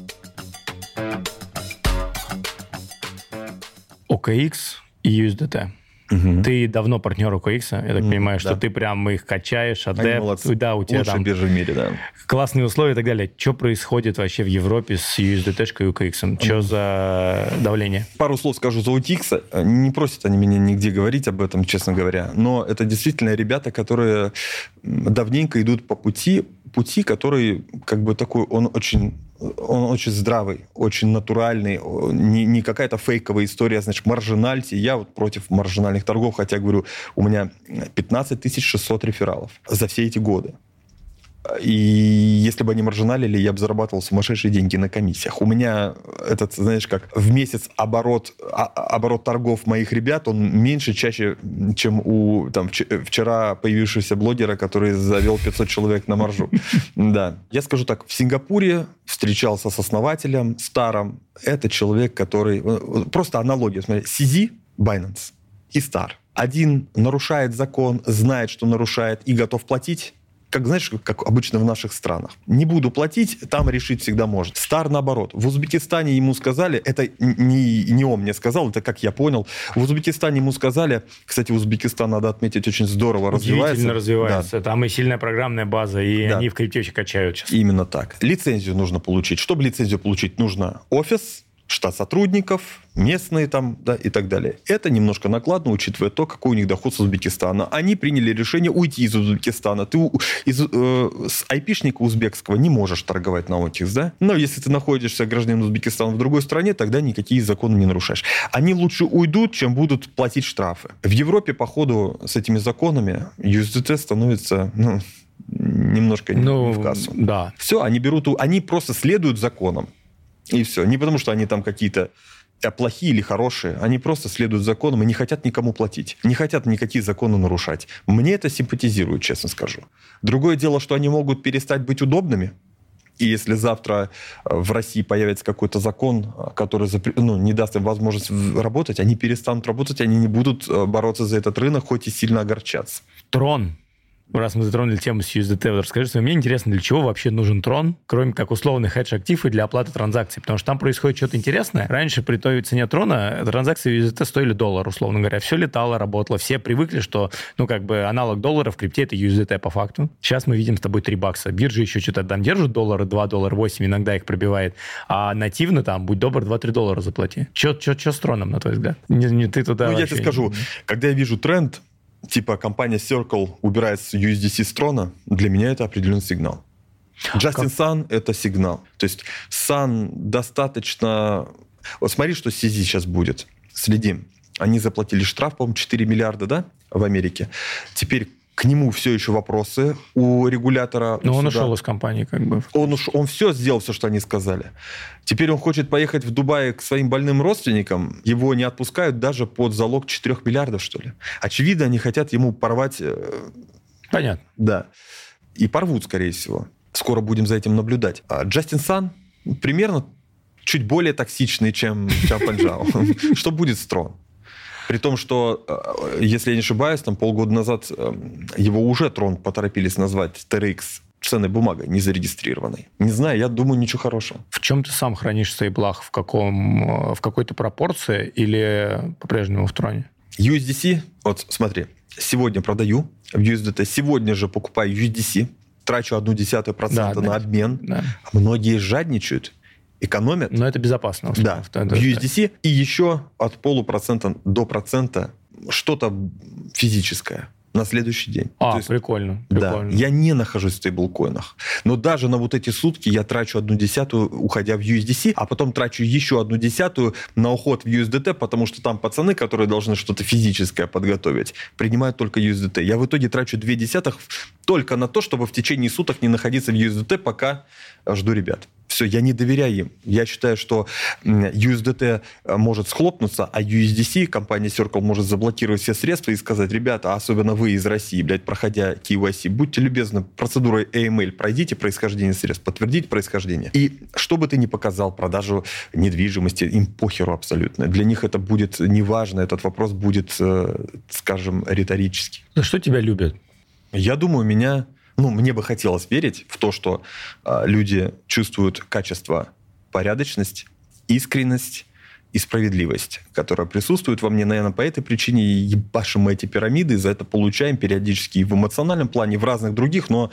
A: о кей икс и ю эс ди ти. Угу. Ты давно партнер о кей икс, я так mm, понимаю, что да. ты прям их качаешь, адепт. Да, у тебя
B: лучшая
A: там
B: биржа в мире, да.
A: Классные условия и так далее. Что происходит вообще в Европе с ю эс ди ти-шкой и о кей икс? Mm. Что за давление?
B: Пару слов скажу за о ти икс. Не просят они меня нигде говорить об этом, честно говоря. Но это действительно ребята, которые давненько идут по пути, пути, который как бы такой, он очень... Он очень здравый, очень натуральный, не, не какая-то фейковая история, значит, маржинальти. Я вот против маржинальных торгов, хотя, говорю, у меня пятнадцать тысяч шестьсот рефералов за все эти годы. И если бы они маржиналили, я бы зарабатывал сумасшедшие деньги на комиссиях. У меня этот, знаешь, как в месяц оборот, а, оборот торгов моих ребят, он меньше, чаще, чем у там, вчера появившегося блогера, который завел пятьсот человек на маржу. Да. Я скажу так, в Сингапуре встречался с основателем Старом. Это человек, который... Просто аналогия. Смотри, си зет, Binance и Star. Один нарушает закон, знает, что нарушает, и готов платить. Как, знаешь, как обычно в наших странах. Не буду платить, там решить всегда может. Стар наоборот. В Узбекистане ему сказали, это не, не он мне сказал, это как я понял. В Узбекистане ему сказали, кстати, Узбекистан, надо отметить, очень здорово развивается.
A: Удивительно развивается. Да. Там и сильная программная база, и да. Они в крипте очень качают сейчас.
B: Именно так. Лицензию нужно получить. Чтобы лицензию получить, нужно офис, штат сотрудников, местные там, да, и так далее. Это немножко накладно, учитывая то, какой у них доход с Узбекистана. Они приняли решение уйти из Узбекистана. Ты из, э, с айпишника узбекского не можешь торговать на Отикс, да? Но если ты находишься гражданином Узбекистана в другой стране, тогда никакие законы не нарушаешь. Они лучше уйдут, чем будут платить штрафы. В Европе, по ходу, с этими законами ю эс ди ти становится... Ну, немножко ну, не в кассу.
A: Да.
B: Все, они берут... Они просто следуют законам. И все. Не потому, что они там какие-то плохие или хорошие. Они просто следуют законам и не хотят никому платить. Не хотят никакие законы нарушать. Мне это симпатизирует, честно скажу. Другое дело, что они могут перестать быть удобными. И если завтра в России появится какой-то закон, который ну, не даст им возможность работать, они перестанут работать, они не будут бороться за этот рынок, хоть и сильно огорчаться.
A: Трон. Раз мы затронули тему с ю эс ди ти, вот расскажи, мне интересно, для чего вообще нужен трон, кроме как условный хедж-актив и для оплаты транзакций, потому что там происходит что-то интересное. Раньше при той цене трона транзакции ю эс ди ти стоили доллар, условно говоря. Все летало, работало, все привыкли, что, ну, как бы аналог доллара в крипте — это ю эс ди ти по факту. Сейчас мы видим с тобой три бакса. Биржи еще что-то там держат, доллары два, доллар восемь, иногда их пробивает, а нативно там, будь добр, два-три доллара заплати. Че с троном, на твой взгляд? Не, не ты туда
B: Ну,
A: вообще...
B: я тебе скажу, когда я вижу тренд, типа компания Circle убирает с ю эс ди си с трона, для меня это определенный сигнал. Justin Sun – это сигнал. То есть Sun достаточно... Вот смотри, что с си зет сейчас будет. Следи. Они заплатили штраф, по-моему, четыре миллиарда, да, в Америке. Теперь к нему все еще вопросы у регулятора.
A: Но
B: у
A: он
B: суда.
A: ушел из компании, как бы.
B: Он, уш... он все сделал, все, что они сказали. Теперь он хочет поехать в Дубай к своим больным родственникам. Его не отпускают даже под залог четырех миллиардов, что ли. Очевидно, они хотят ему порвать...
A: Понятно.
B: Да. И порвут, скорее всего. Скоро будем за этим наблюдать. А Джастин Сан примерно чуть более токсичный, чем Чапан Джао. Что будет с Трон? При том, что, если я не ошибаюсь, там полгода назад его уже Трон поторопились назвать ти эр икс ценной бумагой, не зарегистрированной. Не знаю, я думаю, ничего хорошего.
A: В чем ты сам хранишь в стейблах? В, каком, в какой-то пропорции или по-прежнему в Троне?
B: ю эс ди си, вот смотри, сегодня продаю в ю эс ди ти, сегодня же покупаю ю эс ди си, трачу одну десятую процента да, на да, обмен. Да. Многие жадничают, экономят.
A: Но это безопасно.
B: Да, в ю эс ди си. И еще от полупроцента до процента что-то физическое на следующий день.
A: А,
B: То есть,
A: прикольно, прикольно.
B: Да, я не нахожусь в стейблкоинах. Но даже на вот эти сутки я трачу одну десятую, уходя в ю эс ди си, а потом трачу еще одну десятую на уход в ю эс ди ти, потому что там пацаны, которые должны что-то физическое подготовить, принимают только ю эс ди ти. Я в итоге трачу две десятых только на то, чтобы в течение суток не находиться в ю эс ди ти, пока жду ребят. Все, я не доверяю им. Я считаю, что ю эс ди ти может схлопнуться, а ю эс ди си, компания Circle, может заблокировать все средства и сказать: ребята, особенно вы из России, блядь, проходя кей вай си, будьте любезны, процедурой эй эм эл пройдите происхождение средств, подтвердите происхождение. И что бы ты ни показал, продажу недвижимости, им похеру абсолютно. Для них это будет неважно, этот вопрос будет, скажем, риторический.
A: За что тебя любят?
B: Я думаю, меня... Ну, мне бы хотелось верить в то, что э, люди чувствуют качество, порядочность, искренность и справедливость, которая присутствует во мне. Наверное, по этой причине ебашим мы эти пирамиды, за это получаем периодически и в эмоциональном плане, и в разных других, но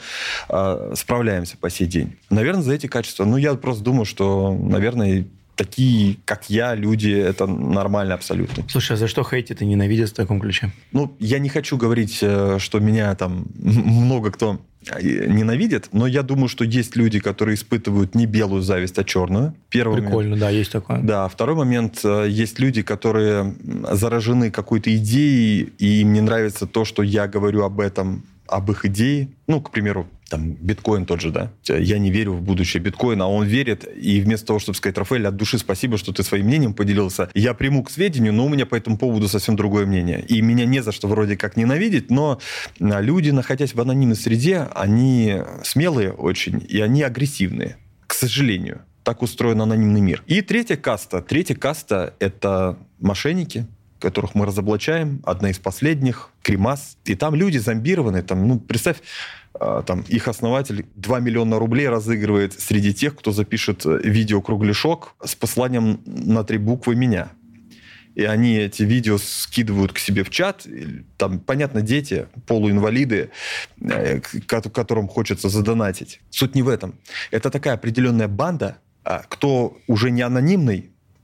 B: э, справляемся по сей день. Наверное, за эти качества. Ну, я просто думаю, что, наверное... Такие, как я, люди, это нормально абсолютно.
A: Слушай, а за что хейтят и ненавидят в таком ключе?
B: Ну, я не хочу говорить, что меня там много кто ненавидит, но я думаю, что есть люди, которые испытывают не белую зависть, а черную. Первый
A: Прикольно,
B: момент.
A: Да, есть такое.
B: Да, второй момент, есть люди, которые заражены какой-то идеей, и им не нравится то, что я говорю об этом, об их идее. Ну, к примеру, там, биткоин тот же, да. Я не верю в будущее биткоина, а он верит, и вместо того, чтобы сказать: Рафаэль, от души спасибо, что ты своим мнением поделился, я приму к сведению, но у меня по этому поводу совсем другое мнение. И меня не за что вроде как ненавидеть, но люди, находясь в анонимной среде, они смелые очень, и они агрессивные, к сожалению. Так устроен анонимный мир. И третья каста. Третья каста – это мошенники, которых мы разоблачаем. Одна из последних – Кремас. И там люди зомбированы. Там, ну, представь, там их основатель два миллиона рублей разыгрывает среди тех, кто запишет видео-кругляшок с посланием на три буквы «меня». И они эти видео скидывают к себе в чат. Там, понятно, дети, полуинвалиды, которым хочется задонатить. Суть не в этом. Это такая определенная банда. Кто уже не анонимный,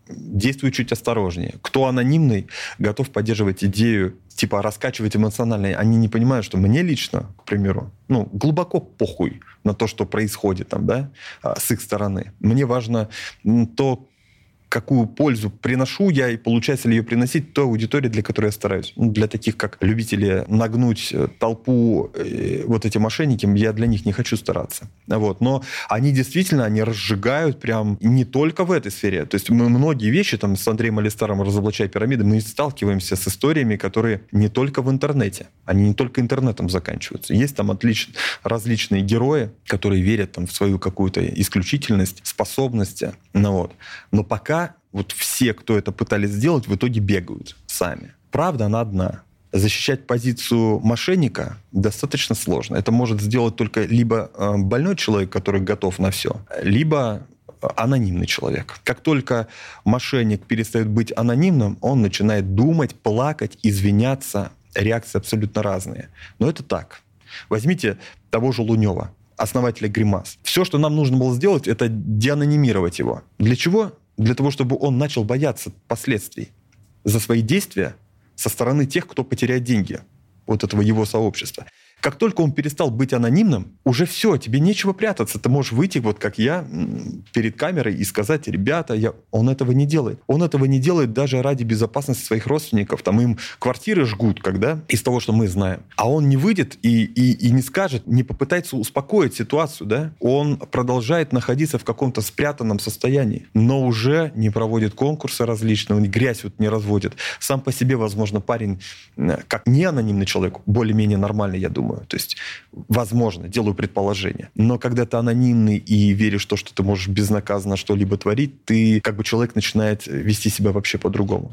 B: действует чуть осторожнее. Кто анонимный, готов поддерживать идею, типа раскачивать эмоционально. Они не понимают, что мне лично, к примеру, ну, глубоко похуй на то, что происходит там, да, с их стороны. Мне важно то, какую пользу приношу я и получается ли ее приносить той аудитории, для которой я стараюсь. Ну, для таких, как любители нагнуть толпу, э, вот эти мошенники, я для них не хочу стараться. Вот. Но они действительно, они разжигают прям не только в этой сфере. То есть мы многие вещи там с Андреем Алистаром «Разоблачая пирамиды», мы сталкиваемся с историями, которые не только в интернете, они не только интернетом заканчиваются. Есть там отлич... различные герои, которые верят там в свою какую-то исключительность, способности. Ну, вот. Но пока вот все, кто это пытались сделать, в итоге бегают сами. Правда, она одна. Защищать позицию мошенника достаточно сложно. Это может сделать только либо больной человек, который готов на все, либо анонимный человек. Как только мошенник перестает быть анонимным, он начинает думать, плакать, извиняться. Реакции абсолютно разные. Но это так. Возьмите того же Лунева, основателя Гримас. Все, что нам нужно было сделать, это деанонимировать его. Для чего? Для того, чтобы он начал бояться последствий за свои действия со стороны тех, кто потеряет деньги, вот этого его сообщества. Как только он перестал быть анонимным, уже все, тебе нечего прятаться. Ты можешь выйти, вот как я, перед камерой и сказать: ребята, я... он этого не делает. Он этого не делает даже ради безопасности своих родственников. Там им квартиры жгут, когда, из того, что мы знаем. А он не выйдет и, и, и не скажет, не попытается успокоить ситуацию. Да? Он продолжает находиться в каком-то спрятанном состоянии, но уже не проводит конкурсы различные, он грязь вот не разводит. Сам по себе, возможно, парень, как не анонимный человек, более-менее нормальный, я думаю. То есть, возможно, делаю предположение. Но когда ты анонимный и веришь в то, что ты можешь безнаказанно что-либо творить, ты, как бы, человек начинает вести себя вообще по-другому.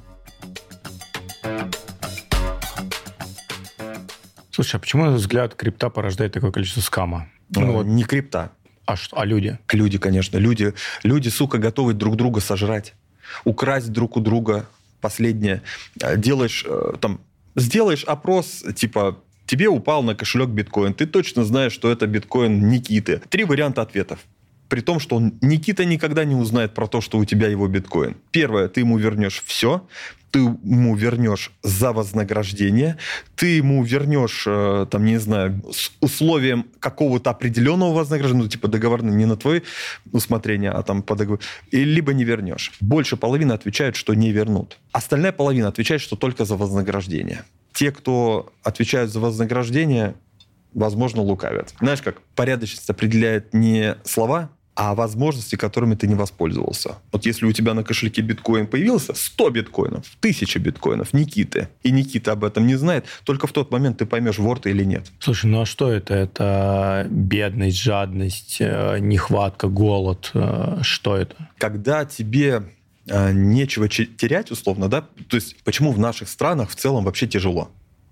A: Слушай, а почему, на твой взгляд, крипта порождает такое количество скама?
B: Ну, вот. Не крипта.
A: А что? А люди?
B: Люди, конечно. Люди, люди, сука, готовы друг друга сожрать. Украсть друг у друга последнее. Делаешь, там, сделаешь опрос, типа... Тебе упал на кошелек биткоин. Ты точно знаешь, что это биткоин Никиты. Три варианта ответов. При том, что он, Никита никогда не узнает про то, что у тебя его биткоин. Первое, ты ему вернешь все. Ты ему вернешь за вознаграждение. Ты ему вернешь, э, там, не знаю, с условием какого-то определенного вознаграждения, ну, типа договорный, не на твое усмотрение, а там по договору. И либо не вернешь. Больше половины отвечают, что не вернут. Остальная половина отвечает, что только за вознаграждение. Те, кто отвечают за вознаграждение, возможно, лукавят. Знаешь, как порядочность определяет не слова, а возможности, которыми ты не воспользовался. Вот если у тебя на кошельке биткоин появился, сто биткоинов, тысяча биткоинов Никиты, и Никита об этом не знает, только в тот момент ты поймешь, вор ты или нет.
A: Слушай, ну а что это? Это бедность, жадность, нехватка, голод? Что это?
B: Когда тебе... нечего терять, условно, да? То есть, почему в наших странах в целом вообще тяжело?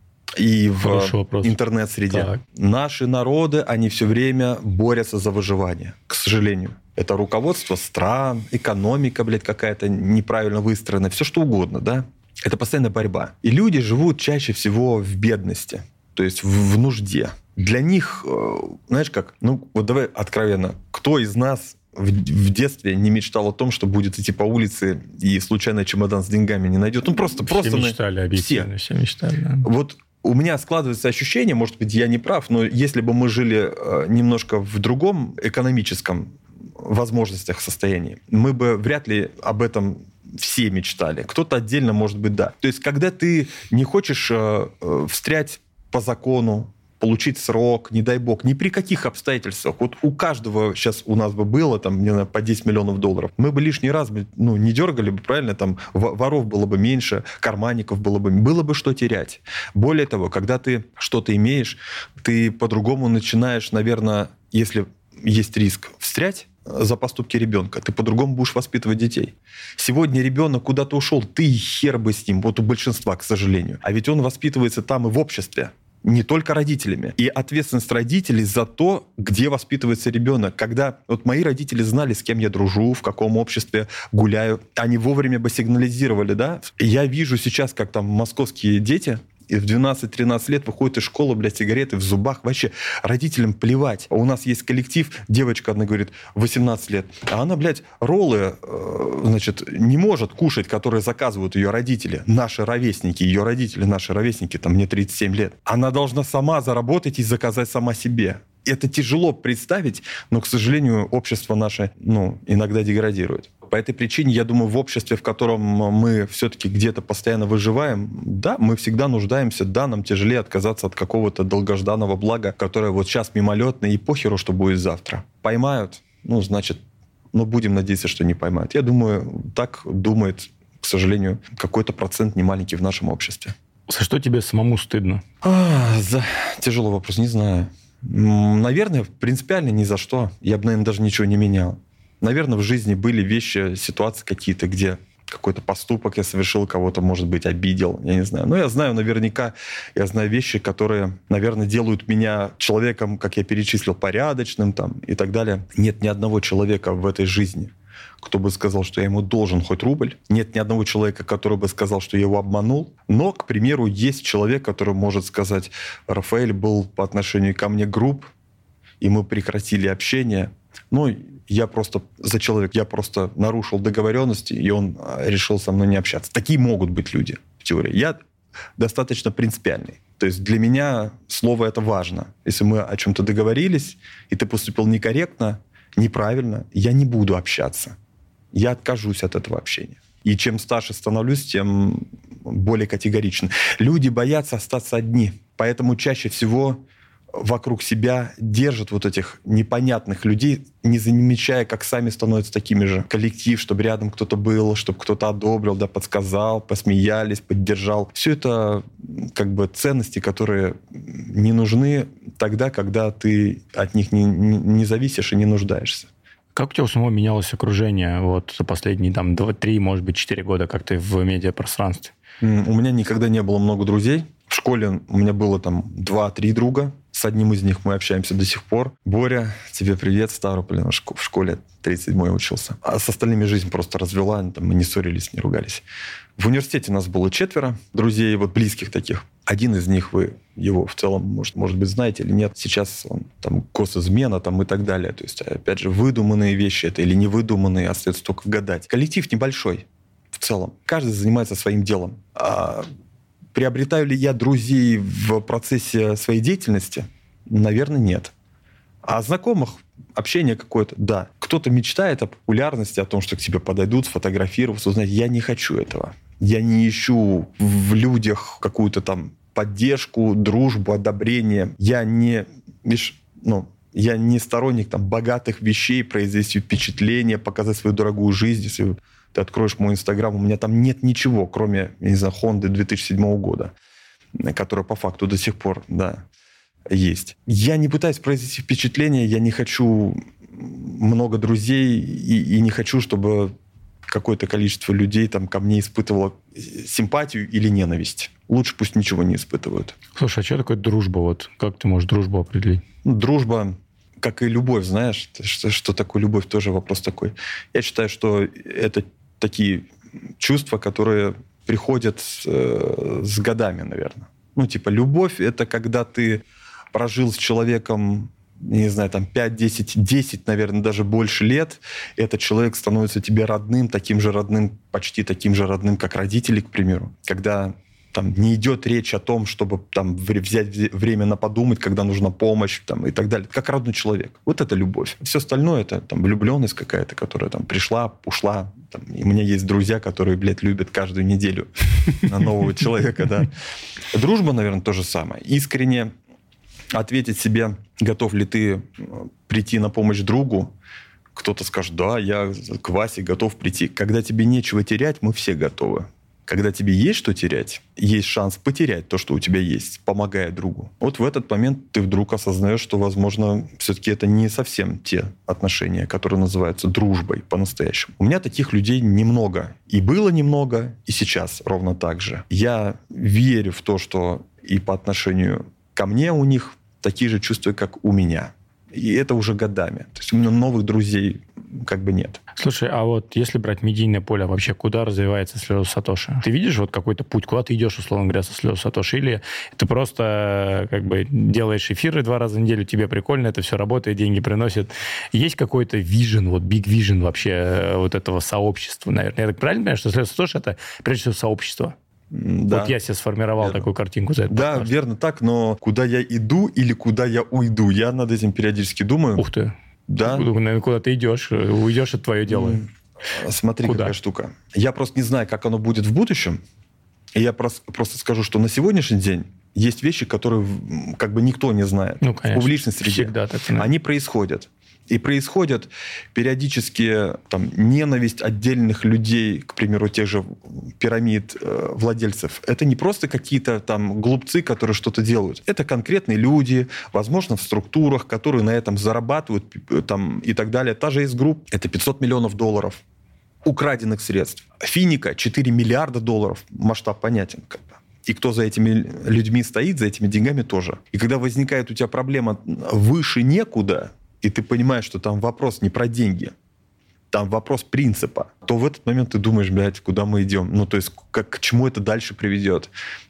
B: И в интернет-среде. Так. Наши народы, они все время борются за выживание, к сожалению. Это руководство стран, экономика, блядь, какая-то неправильно выстроена, все что угодно, да? Это постоянная борьба. И люди живут чаще всего в бедности, то есть в, в нужде. Для них, знаешь как, ну вот давай откровенно, кто из нас В, в детстве не мечтал о том, что будет идти по улице и случайно чемодан с деньгами не найдет. Ну, просто...
A: Все
B: просто
A: мечтали, на... объективно, все, все мечтали. Да.
B: Вот у меня складывается ощущение, может быть, я не прав, но если бы мы жили немножко в другом экономическом возможностях состоянии, мы бы вряд ли об этом все мечтали. Кто-то отдельно, может быть, да. То есть, когда ты не хочешь э, э, встрять по закону, получить срок, не дай бог, ни при каких обстоятельствах. Вот у каждого сейчас у нас бы было там, не знаю, по десять миллионов долларов. Мы бы лишний раз ну, не дергали бы, правильно, там воров было бы меньше, карманников было бы, было бы что терять. Более того, когда ты что-то имеешь, ты по-другому начинаешь, наверное, если есть риск встрять за поступки ребенка, ты по-другому будешь воспитывать детей. Сегодня ребенок куда-то ушел, ты хер бы с ним, вот у большинства, к сожалению. А ведь он воспитывается там и в обществе. Не только родителями. И ответственность родителей за то, где воспитывается ребенок. Когда вот мои родители знали, с кем я дружу, в каком обществе гуляю, они вовремя бы сигнализировали, да. И я вижу сейчас, как там московские дети И в двенадцать-тринадцать лет выходит из школы, блядь, сигареты в зубах. Вообще, родителям плевать. У нас есть коллектив, девочка одна говорит, восемнадцать лет, а она, блядь, роллы, значит, не может кушать, которые заказывают ее родители. Наши ровесники, ее родители, наши ровесники, там, мне тридцать семь лет. Она должна сама заработать и заказать сама себе. Это тяжело представить, но, к сожалению, общество наше, ну, иногда деградирует. По этой причине, я думаю, в обществе, в котором мы все-таки где-то постоянно выживаем, да, мы всегда нуждаемся, да, нам тяжелее отказаться от какого-то долгожданного блага, которое вот сейчас мимолетное, и похеру, что будет завтра. Поймают, ну, значит, ну, будем надеяться, что не поймают. Я думаю, так думает, к сожалению, какой-то процент немаленький в нашем обществе.
A: За что тебе самому стыдно?
B: А, за... Тяжелый вопрос, не знаю. Наверное, принципиально ни за что. Я бы, наверное, даже ничего не менял. Наверное, в жизни были вещи, ситуации какие-то, где какой-то поступок я совершил, кого-то, может быть, обидел, я не знаю. Но я знаю наверняка, я знаю вещи, которые, наверное, делают меня человеком, как я перечислил, порядочным там, и так далее. Нет ни одного человека в этой жизни, кто бы сказал, что я ему должен хоть рубль. Нет ни одного человека, который бы сказал, что я его обманул. Но, к примеру, есть человек, который может сказать, Рафаэль был по отношению ко мне груб, и мы прекратили общение. Ну, я просто за человек, я просто нарушил договоренности, и он решил со мной не общаться. Такие могут быть люди в теории. Я достаточно принципиальный. То есть для меня слово это важно. Если мы о чем-то договорились, и ты поступил некорректно, неправильно, я не буду общаться. Я откажусь от этого общения. И чем старше становлюсь, тем более категоричен. Люди боятся остаться одни. Поэтому чаще всего вокруг себя держат вот этих непонятных людей, не замечая, как сами становятся такими же. Коллектив, чтобы рядом кто-то был, чтобы кто-то одобрил, да, подсказал, посмеялись, поддержал. Все это как бы ценности, которые не нужны тогда, когда ты от них не, не, не зависишь и не нуждаешься.
A: Как у тебя у самого менялось окружение вот за последние там два-три, может быть, четыре года, как ты в медиапространстве?
B: У меня никогда не было много друзей. В школе у меня было там два-три друга. С одним из них мы общаемся до сих пор. Боря, тебе привет, Ставрополь. В школе тридцать седьмой учился. А с остальными жизнь просто развела. Там, мы не ссорились, не ругались. В университете нас было четверо друзей, вот близких таких. Один из них, вы его в целом, может, может быть, знаете или нет. Сейчас он там госизмена там, и так далее. То есть, опять же, выдуманные вещи это или невыдуманные, остается только гадать. Коллектив небольшой в целом. Каждый занимается своим делом. А приобретаю ли я друзей в процессе своей деятельности? Наверное, нет. А знакомых общение какое-то, да. Кто-то мечтает о популярности, о том, что к тебе подойдут, сфотографироваться, узнать. Я не хочу этого. Я не ищу в людях какую-то там поддержку, дружбу, одобрение. Я не, видишь, ну, я не сторонник там богатых вещей, произвести впечатление, показать свою дорогую жизнь. Если ты откроешь мой Инстаграм, у меня там нет ничего, кроме, я не знаю, Хонды две тысячи седьмого года, которая по факту до сих пор, да, есть. Я не пытаюсь произвести впечатление, я не хочу много друзей и, и не хочу, чтобы какое-то количество людей там ко мне испытывало симпатию или ненависть. Лучше пусть ничего не испытывают.
A: Слушай, а что такое дружба? Вот как ты можешь дружбу определить?
B: Дружба, как и любовь, знаешь, что, что такое любовь, тоже вопрос такой. Я считаю, что это такие чувства, которые приходят с, с годами, наверное. Ну, типа, любовь — это когда ты прожил с человеком, не знаю, там пять, десять, десять, наверное, даже больше лет, этот человек становится тебе родным, таким же родным, почти таким же родным, как родители, к примеру. Когда там не идет речь о том, чтобы там взять время на подумать, когда нужна помощь там, и так далее. Как родной человек. Вот это любовь. Все остальное — это там влюбленность какая-то, которая там пришла, ушла. Там, и у меня есть друзья, которые, блядь, любят каждую неделю на нового человека. Да. Дружба, наверное, то же самое. Искренне ответить себе, готов ли ты прийти на помощь другу. Кто-то скажет, да, я к Васе готов прийти. Когда тебе нечего терять, мы все готовы. Когда тебе есть что терять, есть шанс потерять то, что у тебя есть, помогая другу. Вот в этот момент ты вдруг осознаешь, что, возможно, все-таки это не совсем те отношения, которые называются дружбой по-настоящему. У меня таких людей немного. И было немного, и сейчас ровно так же. Я верю в то, что и по отношению ко мне у них такие же чувства, как у меня. И это уже годами. То есть у меня новых друзей как бы нет.
A: Слушай, а вот если брать медийное поле, вообще куда развивается слеза Сатоши? Ты видишь вот какой-то путь, куда ты идешь, условно говоря, со слеза Сатоши? Или ты просто как бы делаешь эфиры два раза в неделю, тебе прикольно, это все работает, деньги приносит. Есть какой-то вижен, вот big vision вообще вот этого сообщества, наверное? Я так правильно понимаю, что слеза Сатоши — это прежде всего сообщество?
B: Да.
A: Вот я себе сформировал
B: верно.
A: такую картинку за это.
B: Да,
A: подкаст.
B: верно так, но куда я иду или куда я уйду, я над этим периодически думаю.
A: Ух ты.
B: Да.
A: Наверное, куда ты идешь, уйдешь, это твое дело.
B: Смотри,
A: Куда?
B: какая штука. Я просто не знаю, как оно будет в будущем. И я просто, просто скажу, что на сегодняшний день есть вещи, которые как бы никто не знает.
A: Ну, конечно.
B: В публичной среде.
A: Всегда так. Да.
B: Они происходят. И происходят периодически там, ненависть отдельных людей, к примеру, тех же пирамид э, владельцев. Это не просто какие-то там глупцы, которые что-то делают. Это конкретные люди, возможно, в структурах, которые на этом зарабатывают там, и так далее. Та же S-Group – это пятьсот миллионов долларов украденных средств. Финика – четыре миллиарда долларов. Масштаб понятен как бы. И кто за этими людьми стоит, за этими деньгами тоже. И когда возникает у тебя проблема выше некуда, и ты понимаешь, что там вопрос не про деньги, там вопрос принципа, то в этот момент ты думаешь, блядь, куда мы идем? Ну, то есть, как, к чему это дальше приведет?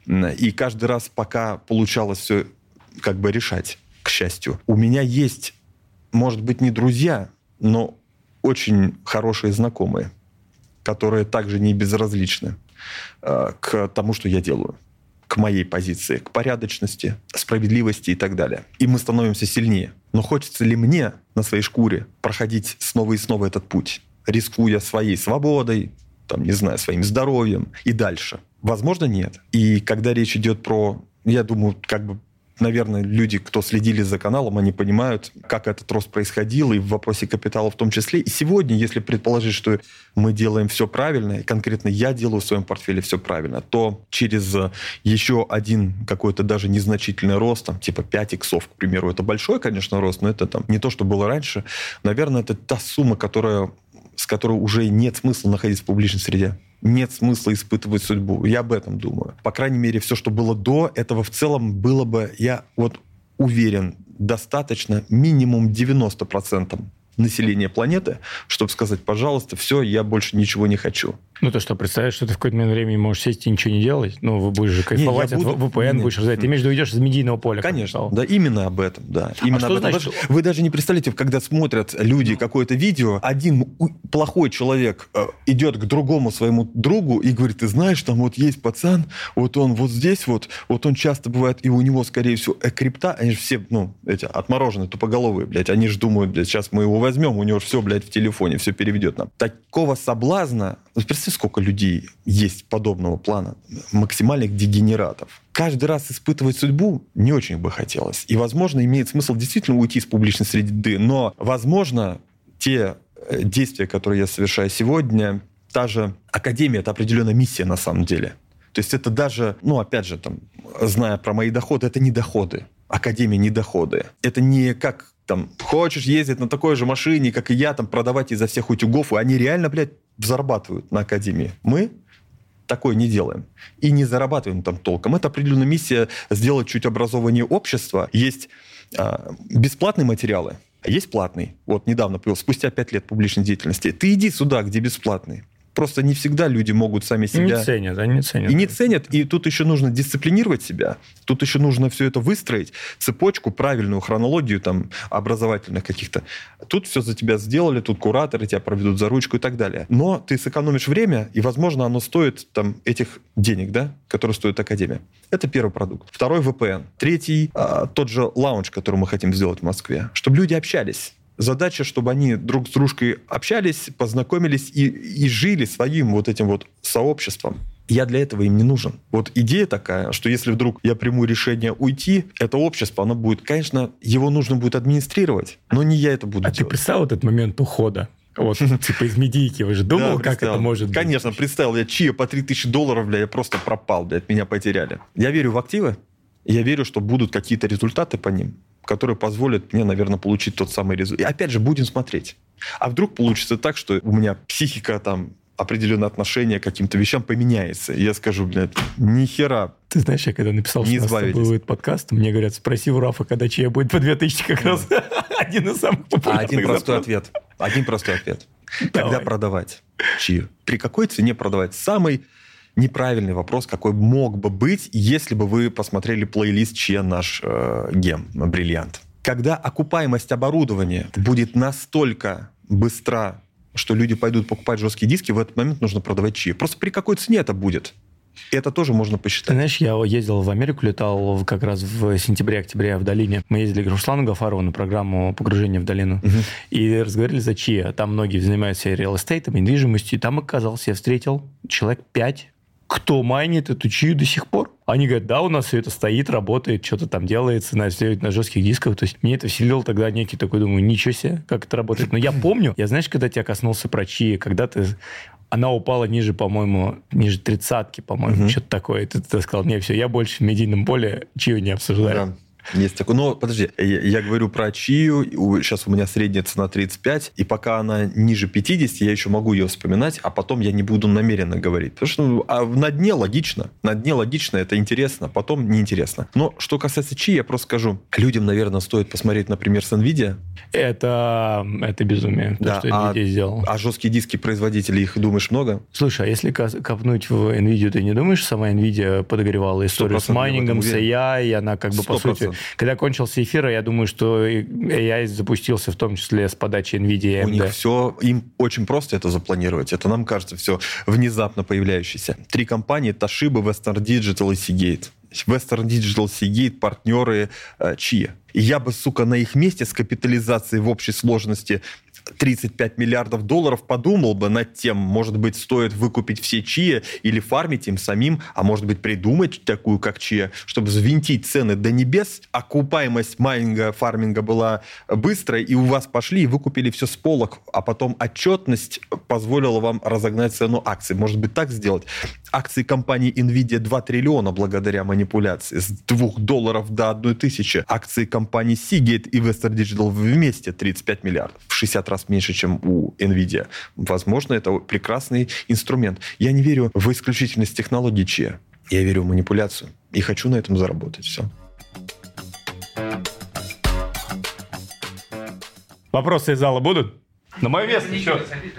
B: И каждый раз, пока получалось все как бы решать, к счастью, у меня есть, может быть, не друзья, но очень хорошие знакомые, которые также не безразличны э, к тому, что я делаю, к моей позиции, к порядочности, справедливости и так далее. И мы становимся сильнее. Но хочется ли мне на своей шкуре проходить снова и снова этот путь, рискуя своей свободой, там, не знаю, своим здоровьем и дальше? Возможно, нет. И когда речь идет про, я думаю, как бы, наверное, люди, кто следили за каналом, они понимают, как этот рост происходил, и в вопросе капитала в том числе. И сегодня, если предположить, что мы делаем все правильно, и конкретно я делаю в своем портфеле все правильно, то через еще один какой-то даже незначительный рост, там, типа пять иксов, к примеру, это большой, конечно, рост, но это там не то, что было раньше. Наверное, это та сумма, которая, с которой уже нет смысла находиться в публичной среде. Нет смысла испытывать судьбу. Я об этом думаю. По крайней мере, все, что было до этого, в целом было бы, я вот уверен, достаточно минимум девяносто процентов населения планеты, чтобы сказать, пожалуйста, все, я больше ничего не хочу.
A: Ну, то что, представляешь, что ты в какой-то момент времени можешь сесть и ничего не делать? Ну, вы будешь же кайфовать
B: не,
A: от
B: буду...
A: ви пи эн,
B: не,
A: будешь развивать. Ты имеешь в виду, идешь из медийного поля.
B: Конечно, да, именно об этом, да. Именно
A: а что
B: об этом.
A: значит?
B: Даже, вы даже не представляете, когда смотрят люди какое-то видео, один плохой человек э, идет к другому своему другу и говорит, ты знаешь, там вот есть пацан, вот он вот здесь вот, вот он часто бывает, и у него, скорее всего, крипта, они же все, ну, эти отмороженные, тупоголовые, блядь, они же думают, блядь, сейчас мы его возьмем, у него же все, блядь, в телефоне, все переведет нам. Такого соблазна, вот представь, сколько людей есть подобного плана, максимальных дегенератов. Каждый раз испытывать судьбу не очень бы хотелось. И, возможно, имеет смысл действительно уйти из публичной среды, но, возможно, те действия, которые я совершаю сегодня, та же академия, это определенная миссия на самом деле. То есть это даже, ну, опять же, там, зная про мои доходы, это не доходы. Академия не доходы. Это не как там, хочешь ездить на такой же машине, как и я, там, продавать изо всех утюгов, и они реально, блядь, зарабатывают на академии. Мы такое не делаем. И не зарабатываем там толком. Это определенная миссия сделать чуть образованнее общества. Есть а, бесплатные материалы, а есть платный. Вот недавно появился, спустя пять лет публичной деятельности. Ты иди сюда, где бесплатный. Просто не всегда люди могут сами себя...
A: Не ценят, они не ценят.
B: И не ценят, и тут еще нужно дисциплинировать себя, тут еще нужно все это выстроить, цепочку, правильную хронологию там, образовательных каких-то. Тут все за тебя сделали, тут кураторы тебя проведут за ручку и так далее. Но ты сэкономишь время, и, возможно, оно стоит там, этих денег, да, которые стоит академия. Это первый продукт. Второй — ви пи эн. Третий а, — тот же лаунж, который мы хотим сделать в Москве, чтобы люди общались. Задача, чтобы они друг с дружкой общались, познакомились и, и жили своим вот этим вот сообществом. Я для этого им не нужен. Вот идея такая, что если вдруг я приму решение уйти, это общество, оно будет, конечно, его нужно будет администрировать, но не я это буду
A: а
B: делать.
A: Ты представил вот этот момент ухода? Вот, типа из медийки, вы же думал,
B: да,
A: как это может быть?
B: Конечно, представил. Я чьи по три тысячи долларов, бля, я просто пропал, блядь, меня потеряли. Я верю в активы, я верю, что будут какие-то результаты по ним, которые позволят мне, наверное, получить тот самый результат. И опять же, будем смотреть. А вдруг получится так, что у меня психика, там, определенное отношение к каким-то вещам поменяется. И я скажу, блядь, ни хера.
A: Ты знаешь, я когда написал,
B: не
A: что у нас будет подкаст, мне говорят, спроси у Рафа, когда чья будет по две тысячи, как раз один из самых популярных.
B: Один простой ответ. Один простой ответ. Когда
A: Давай.
B: продавать чию? При какой цене продавать? Самый неправильный вопрос, какой мог бы быть, если бы вы посмотрели плейлист чия наш э, гем, бриллиант. Когда окупаемость оборудования будет настолько быстра, что люди пойдут покупать жесткие диски, в этот момент нужно продавать чию. Просто при какой цене это будет? Это тоже можно посчитать.
A: Ты знаешь, я ездил в Америку, летал как раз в сентябре-октябре в долине. Мы ездили к Руслану Гафарову на программу погружения в долину. Угу. И разговаривали за чия. Там многие занимаются реал-эстейтом, недвижимостью. И там оказался, я встретил человек пять, кто майнит эту чию до сих пор. Они говорят, да, у нас все это стоит, работает, что-то там делается, на, на жестких дисках. То есть мне это вселило тогда некий такой, думаю, ничего себе, как это работает. Но я помню, я знаешь, когда тебя коснулся про чии, когда ты... Она упала ниже, по-моему, ниже тридцатки, по-моему, угу. что-то такое. И ты, ты сказал, не, все, я больше в медийном поле чию не обсуждаю.
B: Да. Есть такое. Но подожди, я, я говорю про чию. Сейчас у меня средняя цена тридцать пять, и пока она ниже пятидесяти, я еще могу ее вспоминать, а потом я не буду намеренно говорить. Потому что ну, а на дне логично. На дне логично, это интересно, потом неинтересно. Но что касается чии, я просто скажу, людям, наверное, стоит посмотреть, например, с NVIDIA.
A: Это, это безумие,
B: да,
A: то, что NVIDIA
B: а,
A: сделал.
B: А жесткие диски производителей, их, думаешь, много?
A: Слушай, а если копнуть в NVIDIA, ты не думаешь, сама NVIDIA подогревала историю с майнингом, с эй ай, и она как бы, по сути... Когда кончился эфир, я думаю, что эй ай запустился в том числе с подачи NVIDIA и эй эм ди.
B: У них все, им очень просто это запланировать. Это нам кажется все внезапно появляющееся. Три компании: Toshiba, Western Digital и Seagate. Western Digital, Seagate, партнеры э, чия. И я бы, сука, на их месте с капитализацией в общей сложности тридцать пять миллиардов долларов подумал бы над тем, может быть, стоит выкупить все чия или фармить им самим, а может быть, придумать такую, как чия, чтобы взвинтить цены до небес, окупаемость майнинга, фарминга была быстрой, и у вас пошли и выкупили все с полок, а потом отчетность позволила вам разогнать цену акций. Может быть, так сделать? Акции компании NVIDIA два триллиона благодаря манипуляции, с двух долларов до одной тысячи. Акции компании Seagate и Western Digital вместе тридцать пять миллиардов. В шестьдесят раз меньше, чем у NVIDIA. Возможно, это прекрасный инструмент. Я не верю в исключительность технологий чия. Я верю в манипуляцию. И хочу на этом заработать. Все.
A: Вопросы из зала будут? На мое место еще.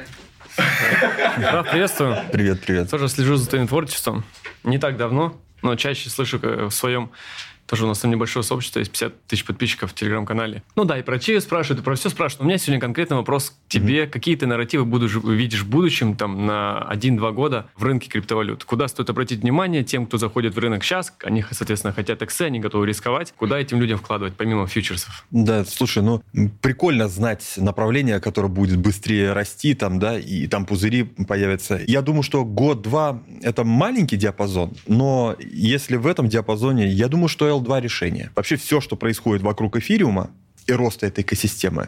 C: Раф, приветствую.
B: Привет, привет.
C: Тоже слежу за твоим творчеством. Не так давно, но чаще слышу в своем... Тоже у нас там небольшое сообщество, есть пятьдесят тысяч подписчиков в Телеграм-канале. Ну да, и про чию спрашивают, и про все спрашивают. Но у меня сегодня конкретный вопрос к тебе. Mm-hmm. Какие ты нарративы будешь, видишь в будущем, там, на один-два года в рынке криптовалют? Куда стоит обратить внимание тем, кто заходит в рынок сейчас? Они, соответственно, хотят иксы, они готовы рисковать. Куда этим людям вкладывать, помимо фьючерсов?
B: Да, слушай, ну, прикольно знать направление, которое будет быстрее расти, там, да, и там пузыри появятся. Я думаю, что год-два – это маленький диапазон, но если в этом диапазоне, я думаю, что эл два решение. Вообще все, что происходит вокруг эфириума и роста этой экосистемы,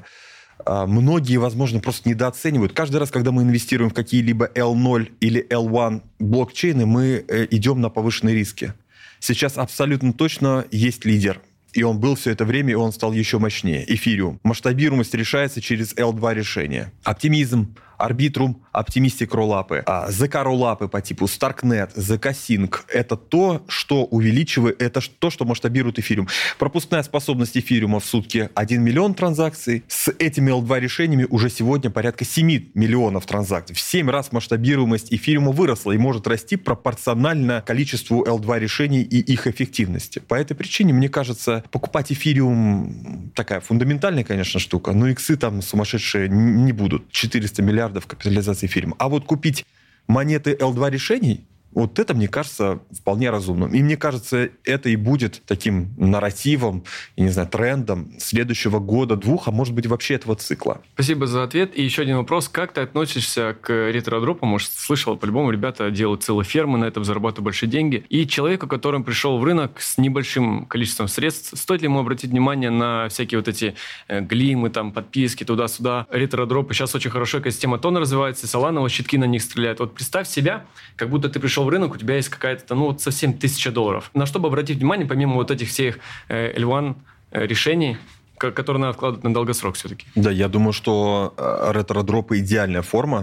B: многие, возможно, просто недооценивают. Каждый раз, когда мы инвестируем в какие-либо эл ноль или эл один блокчейны, мы идем на повышенные риски. Сейчас абсолютно точно есть лидер. И он был все это время, и он стал еще мощнее. Эфириум. Масштабируемость решается через эл два решения. Оптимизм, Арбитрум, Оптимистик роллапы, а, зэ ка роллапы по типу Starknet, зэ ка Sync. Это то, что увеличивает, это то, что масштабирует эфириум. Пропускная способность эфириума в сутки один миллион транзакций. С этими эл два решениями уже сегодня порядка семь миллионов транзакций. В семь раз масштабируемость эфириума выросла и может расти пропорционально количеству эл два решений и их эффективности. По этой причине, мне кажется, покупать эфириум такая фундаментальная, конечно, штука, но иксы там сумасшедшие не будут. четыреста миллиардов капитализации эфириума. А вот купить монеты эл два решений, вот это, мне кажется, вполне разумным. И мне кажется, это и будет таким нарративом, я не знаю, трендом следующего года, двух, а может быть вообще этого цикла.
C: Спасибо за ответ. И еще один вопрос. Как ты относишься к ретро-дропу? Может, слышал, по-любому ребята делают целые фермы на этом, зарабатывают большие деньги. И человеку, который пришел в рынок с небольшим количеством средств, стоит ли ему обратить внимание на всякие вот эти э, глимы, там, подписки туда-сюда, ретро-дропы? Сейчас очень хорошо экосистема Тон развивается, Solana щитки на них стреляют. Вот представь себя, как будто ты пришел в рынок, у тебя есть какая-то, ну, вот совсем тысяча долларов. На что бы обратить внимание, помимо вот этих всех э, эл один э, решений, которые надо вкладывать на долгосрок все-таки?
B: Да, я думаю, что ретро-дропы идеальная форма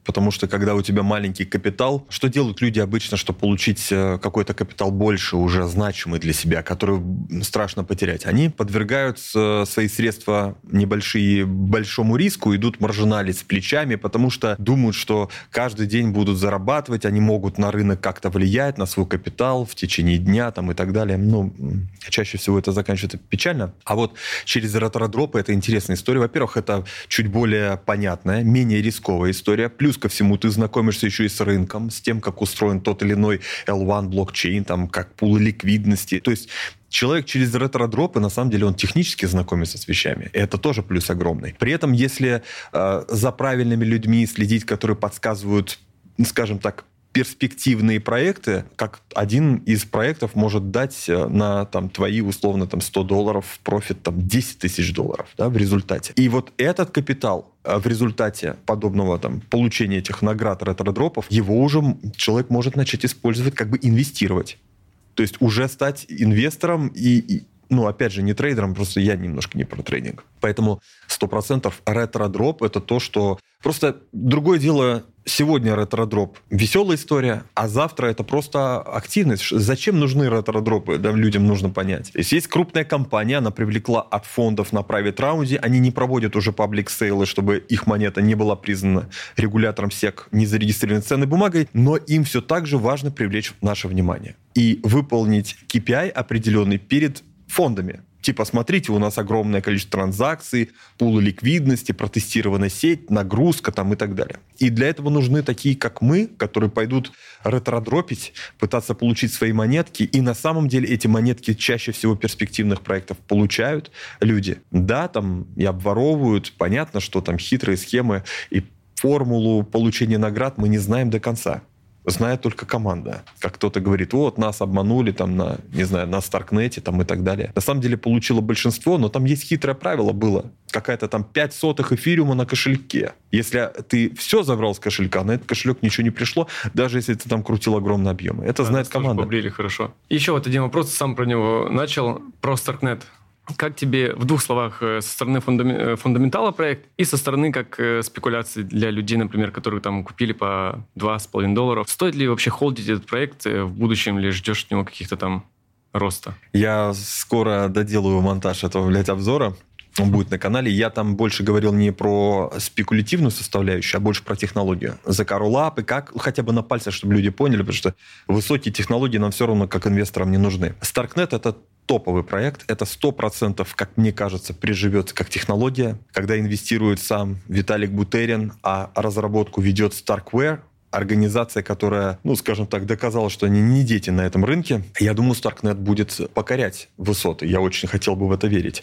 B: Потому что когда у тебя маленький капитал, что делают люди обычно, чтобы получить какой-то капитал больше, уже значимый для себя, который страшно потерять? Они подвергают свои средства небольшие большому риску, идут маржиналить с плечами, потому что думают, что каждый день будут зарабатывать, они могут на рынок как-то влиять, на свой капитал в течение дня там, и так далее. Ну, чаще всего это заканчивается печально. А вот через ретродропы это интересная история. Во-первых, это чуть более понятная, менее рисковая история. Плюс ко всему ты знакомишься еще и с рынком, с тем, как устроен тот или иной эл один блокчейн, там, как пулы ликвидности. То есть человек через ретродропы, на самом деле, он технически знакомится с вещами. И это тоже плюс огромный. При этом, если э, за правильными людьми следить, которые подсказывают, скажем так, перспективные проекты, как один из проектов может дать на там, твои, условно, там, сто долларов профит там, десять тысяч долларов, да, в результате. И вот этот капитал в результате подобного там, получения этих наград ретродропов, его уже человек может начать использовать, как бы инвестировать. То есть уже стать инвестором и, и ну, опять же, не трейдером, просто я немножко не про трейдинг. Поэтому сто процентов ретродроп – это то, что... Просто другое дело, сегодня ретродроп – веселая история, а завтра это просто активность. Зачем нужны ретродропы? Да, людям нужно понять. То есть есть крупная компания, она привлекла от фондов на private раунде, они не проводят уже паблик сейлы, чтобы их монета не была признана регулятором сек незарегистрированной ценной бумагой, но им все так же важно привлечь наше внимание и выполнить кей пи ай определенный перед фондами. Типа, смотрите, у нас огромное количество транзакций, пулы ликвидности, протестированная сеть, нагрузка там и так далее. И для этого нужны такие, как мы, которые пойдут ретродропить, пытаться получить свои монетки. И на самом деле эти монетки чаще всего перспективных проектов получают люди. Да, там и обворовывают. Понятно, что там хитрые схемы и формулу получения наград мы не знаем до конца. Знает только команда. Как кто-то говорит, вот, нас обманули там на, не знаю, на Старкнете там и так далее. На самом деле получило большинство, но там есть хитрое правило было. Какая-то там пять сотых эфириума на кошельке. Если ты все забрал с кошелька, на этот кошелек ничего не пришло, даже если ты там крутил огромные объемы. Это да, знает команда.
C: Побрили хорошо. Еще вот один вопрос, сам про него начал, про Старкнет. Как тебе в двух словах со стороны фундами... фундаментала проект и со стороны как спекуляции для людей, например, которые там купили по два с половиной долларов? Стоит ли вообще холдить этот проект в будущем или ждешь от него каких-то там роста?
B: Я скоро доделаю монтаж этого, блядь, обзора. Он будет на канале. Я там больше говорил не про спекулятивную составляющую, а больше про технологию. Закарулап и как, хотя бы на пальцах, чтобы люди поняли, потому что высокие технологии нам все равно как инвесторам не нужны. Старкнет — это топовый проект. Это сто процентов, как мне кажется, приживется как технология. Когда инвестирует сам Виталик Бутерин, а разработку ведет Starkware, организация, которая, ну, скажем так, доказала, что они не дети на этом рынке. Я думаю, Starknet будет покорять высоты. Я очень хотел бы в это верить.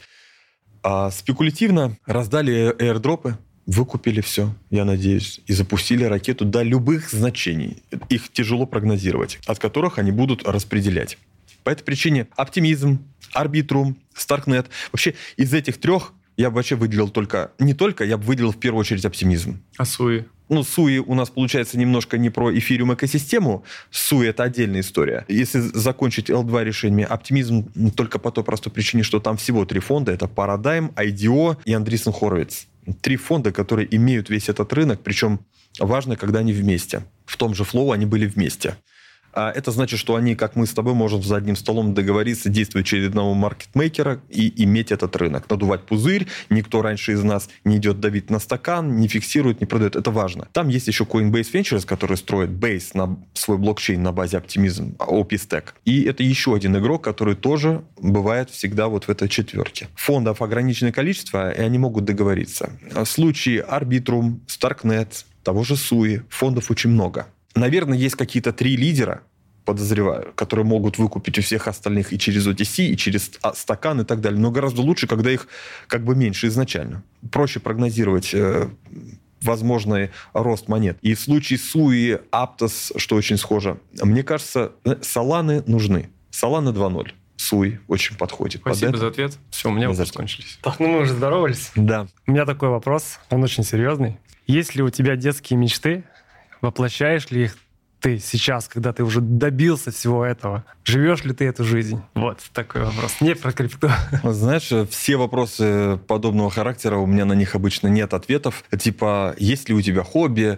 B: А спекулятивно раздали эйрдропы, выкупили все, я надеюсь, и запустили ракету до любых значений. Их тяжело прогнозировать, от которых они будут распределять. По этой причине оптимизм, Arbitrum, Starknet. Вообще из этих трех я бы вообще выделил только... Не только, я бы выделил в первую очередь оптимизм.
C: А Суи?
B: Ну, Суи у нас получается немножко не про эфириум экосистему. Суи — это отдельная история. Если закончить эл два решениями, оптимизм только по той простой причине, что там всего три фонда. Это Paradigm, ай ди о и Andreessen Horowitz. Три фонда, которые имеют весь этот рынок. Причем важно, когда они вместе. В том же Flow они были вместе. А это значит, что они, как мы с тобой, можем за одним столом договориться, действовать через одного маркетмейкера и иметь этот рынок. Надувать пузырь, никто раньше из нас не идет давить на стакан, не фиксирует, не продает. Это важно. Там есть еще Coinbase Ventures, который строит Base на свой блокчейн на базе Optimism, о пи Stack. И это еще один игрок, который тоже бывает всегда вот в этой четверке. Фондов ограниченное количество, и они могут договориться. В случае Arbitrum, Starknet, того же Суи, фондов очень много. Наверное, есть какие-то три лидера, подозреваю, которые могут выкупить у всех остальных и через о ти си, и через стакан и так далее. Но гораздо лучше, когда их как бы меньше изначально. Проще прогнозировать э, возможный рост монет. И в случае Суи, Aptos, что очень схоже, мне кажется, Solana нужны. Solana два ноль. Суи очень подходит.
C: Спасибо
B: под
C: за ответ. Все, у меня вопросы закончились.
D: Так, ну мы уже здоровались.
B: Да.
D: У меня такой вопрос, он очень серьезный. Есть ли у тебя детские мечты? Воплощаешь ли их ты сейчас, когда ты уже добился всего этого? Живешь ли ты эту жизнь? Вот такой вопрос. Не про крипту.
B: Знаешь, все вопросы подобного характера, у меня на них обычно нет ответов. Типа, есть ли у тебя хобби,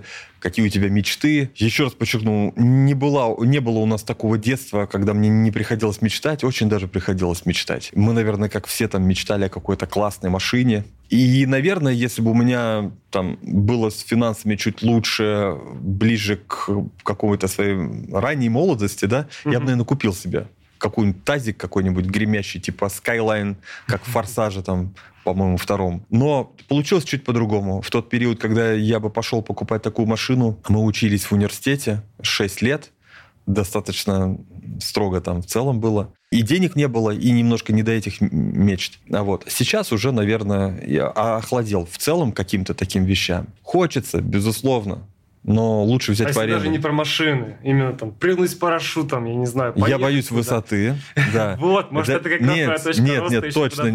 B: какие у тебя мечты. Еще раз подчеркну, не, была, не было у нас такого детства, когда мне не приходилось мечтать. Очень даже приходилось мечтать. Мы, наверное, как все там мечтали о какой-то классной машине. И, наверное, если бы у меня там было с финансами чуть лучше, ближе к какой-то своей ранней молодости, да, mm-hmm. я бы, наверное, купил себе какой-нибудь тазик какой-нибудь гремящий, типа Skyline, как в «Форсаже», там, по-моему, втором. Но получилось чуть по-другому. В тот период, когда я бы пошел покупать такую машину, мы учились в университете шесть лет, достаточно строго там в целом было. И денег не было, и немножко не до этих мечт. А вот сейчас уже, наверное, я охладел в целом к каким-то таким вещам. Хочется, безусловно. Но лучше взять
D: а
B: в аренду.
D: Даже не про машины, именно там прыгнуть с парашютом, я не знаю.
B: Я боюсь высоты, да.
D: Вот, может, это как раз твоя точка роста.
B: Нет, нет, точно.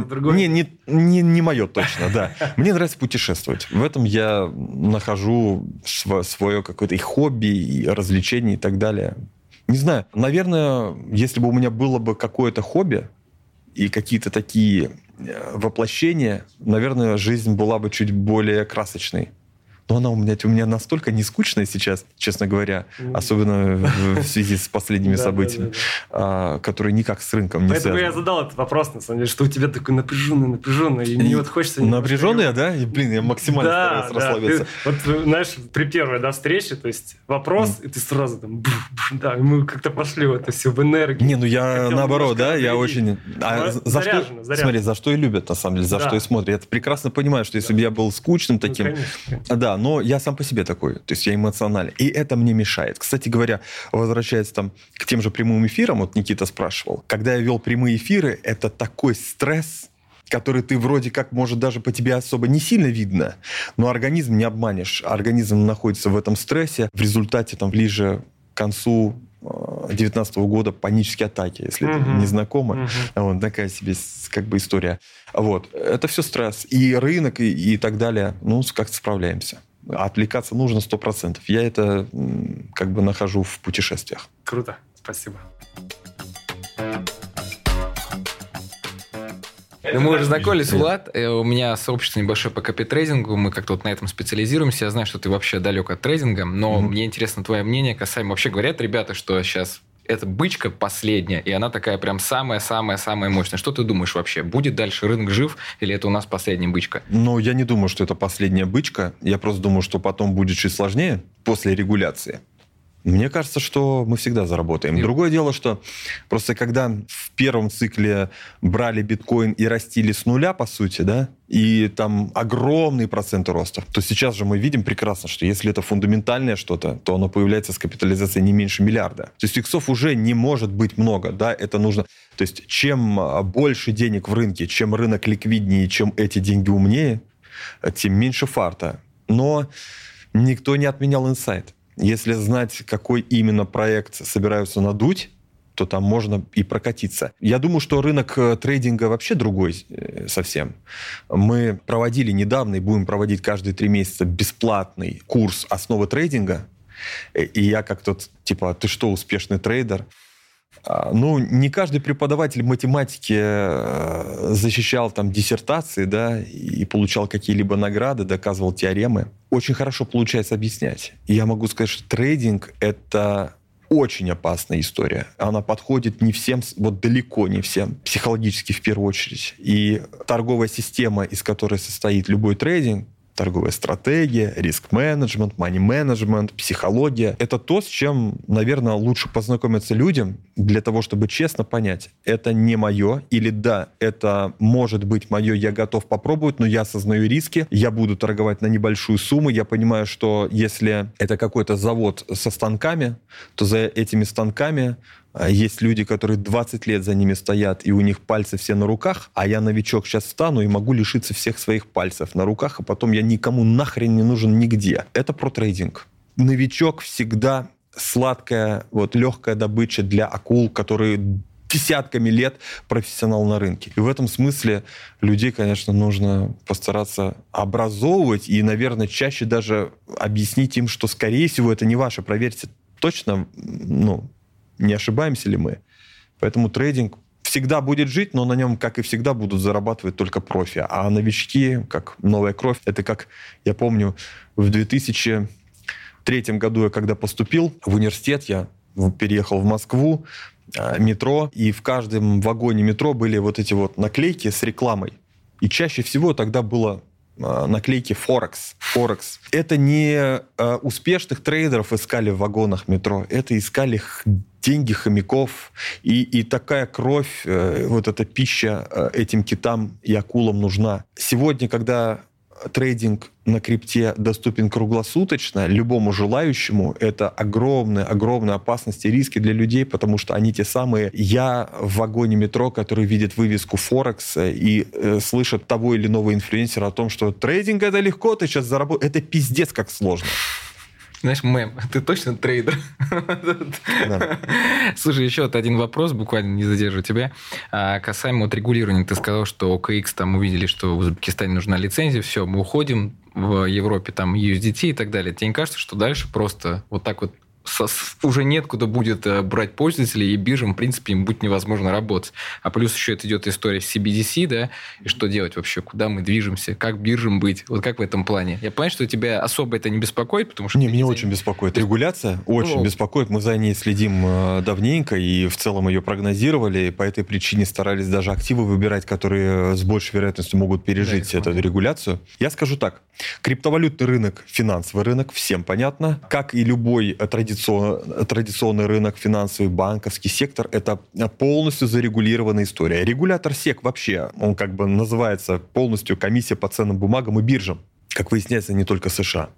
B: Не мое точно, да. Мне нравится путешествовать. В этом я нахожу свое какое-то и хобби, и развлечение, и так далее. Не знаю, наверное, если бы у меня было бы какое-то хобби и какие-то такие воплощения, наверное, жизнь была бы чуть более красочной. Но она у меня, у меня настолько не скучная сейчас, честно говоря, mm. особенно в, в связи с последними событиями, которые никак с рынком не связаны.
D: Поэтому я задал этот вопрос, на самом деле, что у тебя такой напряженный, напряженный, и мне вот хочется...
B: Напряженный, да? И, блин, я максимально
D: да,
B: стараюсь расслабиться.
D: Да. Ты, вот, знаешь, при первой да, встрече, то есть вопрос, mm. и ты сразу там... Да, и мы как-то пошли в это все, в энергию.
B: Не, ну я Хотел наоборот, да, я очень... А за
D: заряжено,
B: что,
D: заряжено.
B: Смотри, за что и любят, на самом деле, за да. что и смотрят. Я прекрасно понимаю, что если да. бы я был скучным таким... Ну, конечно. Да, но я сам по себе такой, то есть я эмоциональный. И это мне мешает. Кстати говоря, возвращаясь там к тем же прямым эфирам, вот Никита спрашивал, когда я вел прямые эфиры, это такой стресс, который ты вроде как, может, даже по тебе особо не сильно видно, но организм не обманешь. Организм находится в этом стрессе. В результате там ближе к концу девятнадцатого года панические атаки, если uh-huh. это не знакомо. Uh-huh. Вот такая себе как бы история. Вот. Это все стресс. И рынок, и, и так далее. Ну, как-то справляемся. Отвлекаться нужно сто процентов. Я это как бы нахожу в путешествиях.
D: Круто. Спасибо.
E: Ну, мы уже знакомились, Влад. У меня сообщество небольшое по копи-трейдингу. Мы как-то вот на этом специализируемся. Я знаю, что ты вообще далек от трейдинга, но mm-hmm. мне интересно твое мнение касаемо... Вообще говорят ребята, что сейчас эта бычка последняя, и она такая прям самая-самая-самая мощная. Что ты думаешь вообще? Будет дальше рынок жив, или это у нас последняя бычка?
B: Ну, я не думаю, что это последняя бычка. Я просто думаю, что потом будет чуть сложнее после регуляции. Мне кажется, что мы всегда заработаем. И... Другое дело, что просто когда в первом цикле брали биткоин и растили с нуля, по сути, да, и там огромные проценты роста, то сейчас же мы видим прекрасно, что если это фундаментальное что-то, то оно появляется с капитализацией не меньше миллиарда. То есть иксов уже не может быть много, да, это нужно... То есть чем больше денег в рынке, чем рынок ликвиднее, чем эти деньги умнее, тем меньше фарта. Но никто не отменял инсайт. Если знать, какой именно проект собираются надуть, то там можно и прокатиться. Я думаю, что рынок трейдинга вообще другой совсем. Мы проводили недавно и будем проводить каждые три месяца бесплатный курс «Основы трейдинга». И я как тот, типа, ты что, успешный трейдер? Ну, не каждый преподаватель математики защищал там диссертации, да, и получал какие-либо награды, доказывал теоремы. Очень хорошо получается объяснять. И я могу сказать, что трейдинг – это очень опасная история. Она подходит не всем, вот далеко не всем, психологически в первую очередь. И торговая система, из которой состоит любой трейдинг, торговая стратегия, риск-менеджмент, мани-менеджмент, психология. Это то, с чем, наверное, лучше познакомиться людям для того, чтобы честно понять, это не мое, или да, это может быть мое, я готов попробовать, но я осознаю риски, я буду торговать на небольшую сумму, я понимаю, что если это какой-то завод со станками, то за этими станками есть люди, которые двадцать лет за ними стоят, и у них пальцы все на руках, а я новичок сейчас встану и могу лишиться всех своих пальцев на руках, и потом я никому нахрен не нужен нигде. Это про трейдинг. Новичок всегда сладкая, вот, легкая добыча для акул, которые десятками лет профессионал на рынке. И в этом смысле людей, конечно, нужно постараться образовывать и, наверное, чаще даже объяснить им, что, скорее всего, это не ваше. Проверьте точно, ну, не ошибаемся ли мы. Поэтому трейдинг всегда будет жить, но на нем, как и всегда, будут зарабатывать только профи. А новички, как новая кровь, это как, я помню, в две тысячи третьем году я когда поступил в университет, я переехал в Москву, метро, и в каждом вагоне метро были вот эти вот наклейки с рекламой. И чаще всего тогда было наклейки Форекс. Форекс. Это не успешных трейдеров искали в вагонах метро, это искали деньги хомяков. И, и такая кровь, вот эта пища этим китам и акулам нужна. Сегодня, когда трейдинг на крипте доступен круглосуточно, любому желающему, это огромные, огромные опасности и риски для людей, потому что они те самые «я» в вагоне метро, который видит вывеску Форекс и э, слышит того или иного инфлюенсера о том, что трейдинг — это легко, ты сейчас заработаешь. Это пиздец как сложно.
E: Знаешь, мем, ты точно трейдер? Да. Слушай, еще вот один вопрос, буквально не задержу тебя. А, касаемо вот регулирования, ты сказал, что о ка икс там увидели, что в Узбекистане нужна лицензия, все, мы уходим, в Европе там ю эс ди ти и так далее. Тебе не кажется, что дальше просто вот так вот уже нет куда будет брать пользователей, и биржам, в принципе, им будет невозможно работать. А плюс еще это идет история с си би ди си, да, и что делать вообще, куда мы движемся, как биржам быть, вот как в этом плане. Я понимаю, что тебя особо это не беспокоит, потому что...
B: Не, меня очень беспокоит. Регуляция очень ну, беспокоит. Мы за ней следим давненько, и в целом ее прогнозировали, и по этой причине старались даже активы выбирать, которые с большей вероятностью могут пережить да, эту регуляцию. Я скажу так. Криптовалютный рынок, финансовый рынок, всем понятно. Как и любой традиционный традиционный рынок, финансовый, банковский сектор, это полностью зарегулированная история. Регулятор сек вообще, он как бы называется полностью комиссия по ценным бумагам и биржам. Как выясняется, не только США.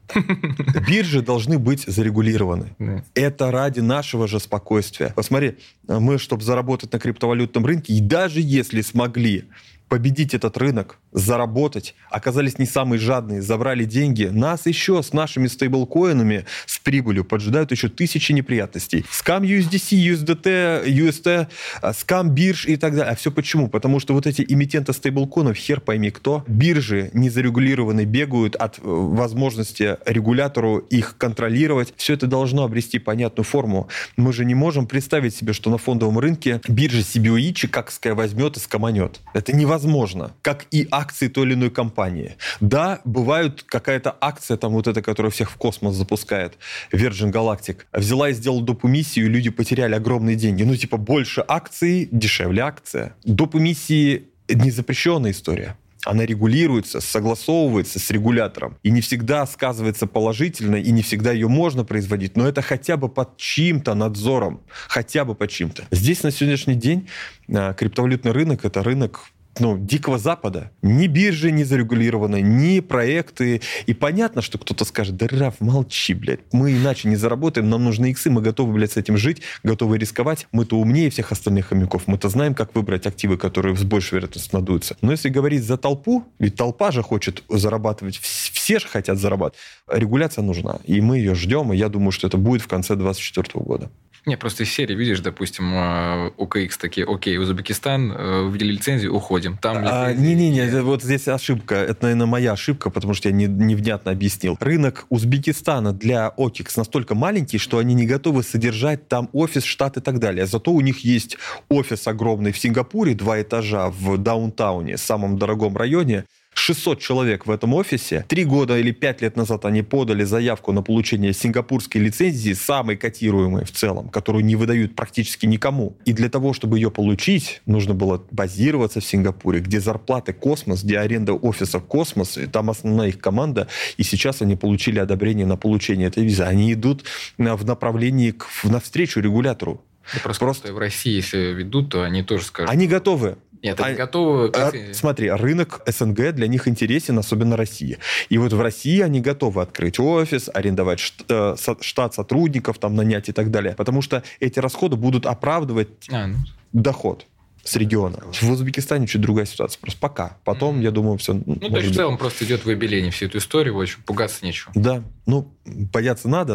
B: Биржи должны быть зарегулированы. Это ради нашего же спокойствия. Посмотри, мы, чтобы заработать на криптовалютном рынке, и даже если смогли победить этот рынок, заработать, оказались не самые жадные, забрали деньги, нас еще с нашими стейблкоинами, с прибылью поджидают еще тысячи неприятностей. Скам ю эс ди си, ю эс ди ти, ю эс ти, скам бирж и так далее. А все почему? Потому что вот эти эмитенты стейблкоинов, хер пойми кто, биржи незарегулированные бегают от возможности регулятору их контролировать. Все это должно обрести понятную форму. Мы же не можем представить себе, что на фондовом рынке биржа си би о и чикагская возьмет и скоманет. Это невозможно. Возможно, как и акции той или иной компании. Да, бывают какая-то акция, там вот эта, которая всех в космос запускает, Virgin Galactic, взяла и сделала доп. Эмиссию, и люди потеряли огромные деньги. Ну, типа, больше акций, дешевле акция. Доп. Эмиссии не запрещенная история. Она регулируется, согласовывается с регулятором. И не всегда сказывается положительно, и не всегда ее можно производить, но это хотя бы под чьим-то надзором. Хотя бы под чьим-то. Здесь на сегодняшний день криптовалютный рынок — это рынок ну, Дикого Запада. Ни биржи не зарегулированы, ни проекты. И понятно, что кто-то скажет: да, Раф, молчи, блядь, мы иначе не заработаем, нам нужны иксы, мы готовы, блядь, с этим жить, готовы рисковать. Мы-то умнее всех остальных хомяков, мы-то знаем, как выбрать активы, которые с большей вероятностью надуются. Но если говорить за толпу, ведь толпа же хочет зарабатывать, все же хотят зарабатывать, регуляция нужна, и мы ее ждем, и я думаю, что это будет в конце двадцать четвёртого года.
E: Не, просто из серии, видишь, допустим, о ка икс такие: окей, Узбекистан, увидели лицензию, уходим. Там
B: а, Не-не-не, вот здесь ошибка. Это, наверное, моя ошибка, потому что я не, невнятно объяснил. Рынок Узбекистана для о кей икс настолько маленький, что они не готовы содержать там офис, штат и так далее. Зато у них есть офис огромный в Сингапуре, два этажа в даунтауне, самом дорогом районе. шестьсот человек в этом офисе. Три года или пять лет назад они подали заявку на получение сингапурской лицензии, самой котируемой в целом, которую не выдают практически никому. И для того, чтобы ее получить, нужно было базироваться в Сингапуре, где зарплаты космос, где аренда офисов космос, и там основная их команда. И сейчас они получили одобрение на получение этой визы. Они идут в направлении к, навстречу регулятору.
E: Да просто, просто в России, если ведут, то они тоже скажут.
B: Они готовы.
E: Нет, они а, готовы к
B: а, смотри, рынок эс эн гэ для них интересен, особенно Россия. И вот в России они готовы открыть офис, арендовать штат, штат сотрудников, там, нанять и так далее. Потому что эти расходы будут оправдывать а, ну. доход с региона. В Узбекистане чуть другая ситуация. Просто пока. Потом, mm. я думаю, все...
E: Ну, то есть в целом просто идет выбеление всей этой истории, в общем, пугаться нечего.
B: Да. Ну, бояться надо.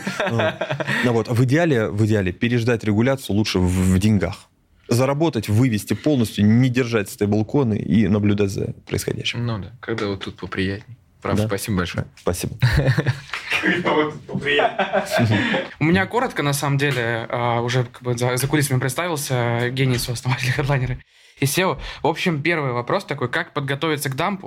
B: В идеале переждать регуляцию лучше в деньгах. Заработать, вывести полностью, не держать стейблкоины и наблюдать за происходящим.
E: Ну да, когда вот тут поприятней. Правда, да. Спасибо большое.
B: Спасибо.
F: У меня коротко, на самом деле, уже за кулисами представился, гений, сооснователь Headliner и сео. В общем, первый вопрос такой: как подготовиться к дампу?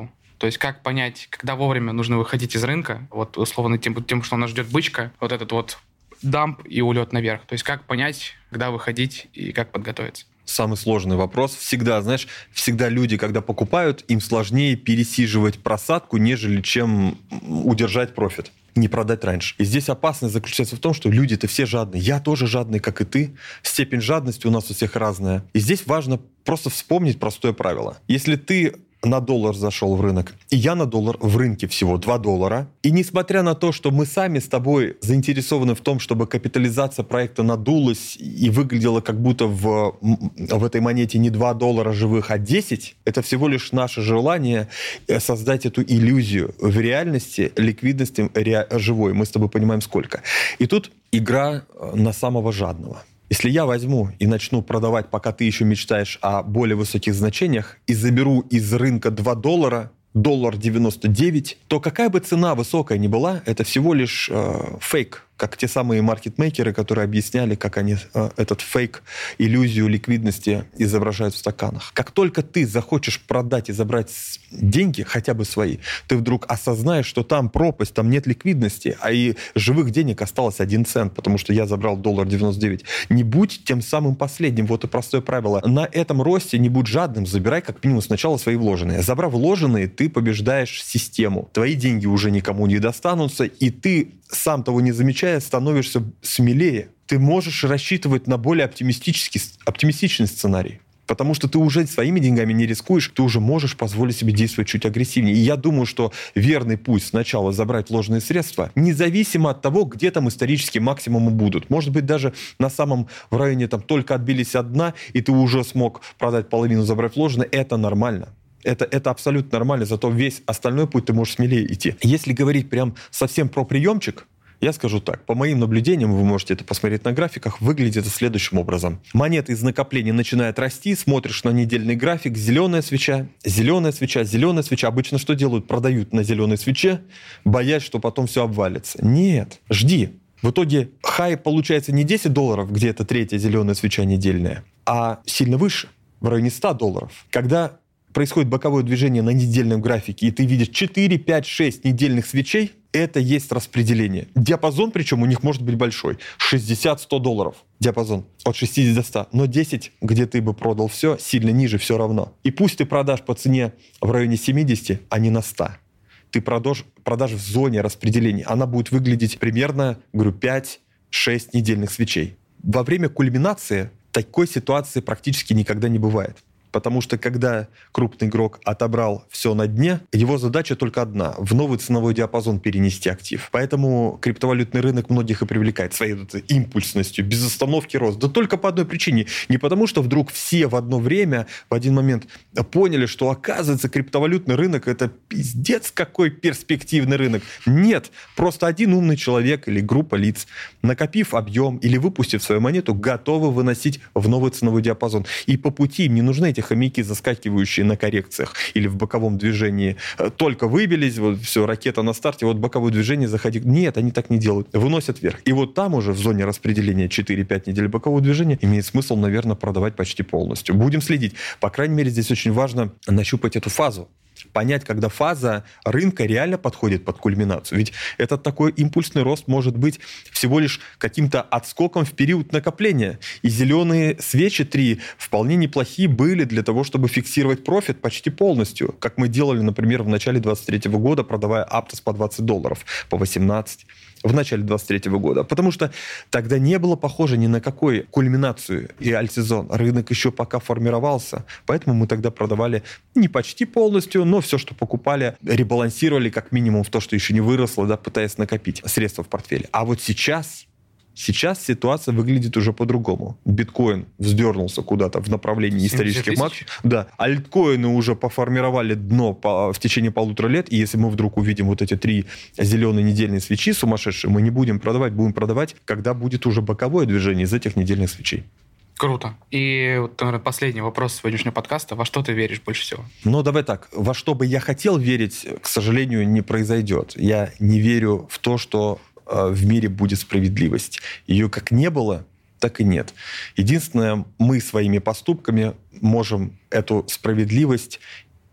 F: То есть как понять, когда вовремя нужно выходить из рынка, вот условно тем, тем что нас ждет бычка, вот этот вот дамп и улет наверх. То есть как понять, когда выходить и как подготовиться?
B: Самый сложный вопрос. Всегда, знаешь, всегда люди, когда покупают, им сложнее пересиживать просадку, нежели чем удержать профит, не продать раньше. И здесь опасность заключается в том, что люди-то все жадные. Я тоже жадный, как и ты. Степень жадности у нас у всех разная. И здесь важно просто вспомнить простое правило. Если ты на доллар зашел в рынок, и я на доллар в рынке всего два доллара. И несмотря на то, что мы сами с тобой заинтересованы в том, чтобы капитализация проекта надулась и выглядела как будто в, в этой монете не два доллара живых, а десять, это всего лишь наше желание создать эту иллюзию в реальности, ликвидности ре- живой. Мы с тобой понимаем, сколько. И тут игра на самого жадного. Если я возьму и начну продавать, пока ты еще мечтаешь о более высоких значениях, и заберу из рынка два доллара, доллар девяносто девять, то какая бы цена высокая ни была, это всего лишь э, фейк, как те самые маркетмейкеры, которые объясняли, как они э, этот фейк, иллюзию ликвидности изображают в стаканах. Как только ты захочешь продать и забрать деньги, хотя бы свои, ты вдруг осознаешь, что там пропасть, там нет ликвидности, а и живых денег осталось один цент, потому что я забрал доллар девяносто девять. Не будь тем самым последним. Вот и простое правило. На этом росте не будь жадным, забирай как минимум сначала свои вложенные. Забрав вложенные, ты побеждаешь систему. Твои деньги уже никому не достанутся, и ты, сам того не замечая, становишься смелее. Ты можешь рассчитывать на более оптимистический, оптимистичный сценарий. Потому что ты уже своими деньгами не рискуешь, ты уже можешь позволить себе действовать чуть агрессивнее. И я думаю, что верный путь сначала забрать вложенные средства, независимо от того, где там исторические максимумы будут. Может быть, даже на самом в районе там только отбились от дна, и ты уже смог продать половину, забрать вложенное, это нормально. Это, это абсолютно нормально, зато весь остальной путь ты можешь смелее идти. Если говорить прям совсем про приемчик, я скажу так, по моим наблюдениям, вы можете это посмотреть на графиках, выглядит это следующим образом. Монета из накопления начинает расти, смотришь на недельный график, зеленая свеча, зеленая свеча, зеленая свеча. Обычно что делают? Продают на зеленой свече, боясь, что потом все обвалится. Нет, жди. В итоге хай получается не десять долларов, где это третья зеленая свеча недельная, а сильно выше, в районе сто долларов. Когда происходит боковое движение на недельном графике, и ты видишь четыре, пять, шесть недельных свечей, это есть распределение. Диапазон, причем у них может быть большой. шестьдесят-сто долларов диапазон. От шестидесяти до ста. Но десять, где ты бы продал все, сильно ниже все равно. И пусть ты продашь по цене в районе семидесяти, а не на ста. Ты продашь, продашь в зоне распределения. Она будет выглядеть примерно, говорю, пять-шесть недельных свечей. Во время кульминации такой ситуации практически никогда не бывает. Потому что когда крупный игрок отобрал все на дне, его задача только одна – в новый ценовой диапазон перенести актив. Поэтому криптовалютный рынок многих и привлекает своей вот импульсностью, без остановки рост. Да только по одной причине. Не потому, что вдруг все в одно время, в один момент поняли, что оказывается криптовалютный рынок – это пиздец какой перспективный рынок. Нет, просто один умный человек или группа лиц, накопив объем или выпустив свою монету, готовы выносить в новый ценовой диапазон. И по пути им не нужны эти хомяки, заскакивающие на коррекциях или в боковом движении. Только выбились, вот все, ракета на старте, вот боковое движение, заходи. Нет, они так не делают. Выносят вверх. И вот там уже в зоне распределения четыре-пять недель бокового движения имеет смысл, наверное, продавать почти полностью. Будем следить. По крайней мере, здесь очень важно нащупать эту фазу. Понять, когда фаза рынка реально подходит под кульминацию. Ведь этот такой импульсный рост может быть всего лишь каким-то отскоком в период накопления. И зеленые свечи три вполне неплохие были для того, чтобы фиксировать профит почти полностью. Как мы делали, например, в начале двадцать третьего года, продавая Аптос по двадцать долларов, по восемнадцать. В начале двадцать третьего года. Потому что тогда не было похоже ни на какую кульминацию и альтсезон. Рынок еще пока формировался. Поэтому мы тогда продавали не почти полностью, но все, что покупали, ребалансировали как минимум в то, что еще не выросло, да, пытаясь накопить средства в портфеле. А вот сейчас... Сейчас ситуация выглядит уже по-другому. Биткоин вздернулся куда-то в направлении исторических максимумов. Да, альткоины уже поформировали дно по, в течение полутора лет. И если мы вдруг увидим вот эти три зеленые недельные свечи сумасшедшие, мы не будем продавать, будем продавать, когда будет уже боковое движение из этих недельных свечей.
F: Круто. И, вот, наверное, последний вопрос сегодняшнего подкаста. Во что ты веришь больше всего?
B: Ну, давай так. Во что бы я хотел верить, к сожалению, не произойдет. Я не верю в то, что в мире будет справедливость. Ее как не было, так и нет. Единственное, мы своими поступками можем эту справедливость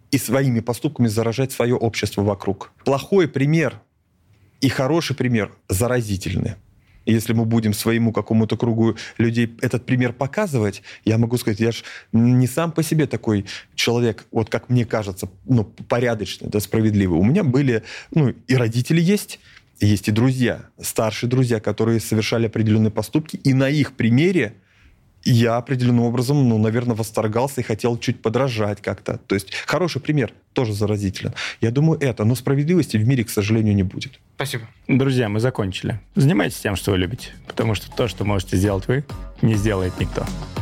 B: и своими поступками заражать свое общество вокруг. Плохой пример и хороший пример заразительны. Если мы будем своему какому-то кругу людей этот пример показывать, я могу сказать, я же не сам по себе такой человек, вот как мне кажется, ну, порядочный, да, справедливый. У меня были, ну, и родители есть, есть и друзья, старшие друзья, которые совершали определенные поступки, и на их примере я определенным образом, ну, наверное, восторгался и хотел чуть подражать как-то. То есть хороший пример, тоже заразителен. Я думаю, это, но справедливости в мире, к сожалению, не будет.
F: Спасибо.
A: Друзья, мы закончили. Занимайтесь тем, что вы любите, потому что то, что можете сделать вы, не сделает никто.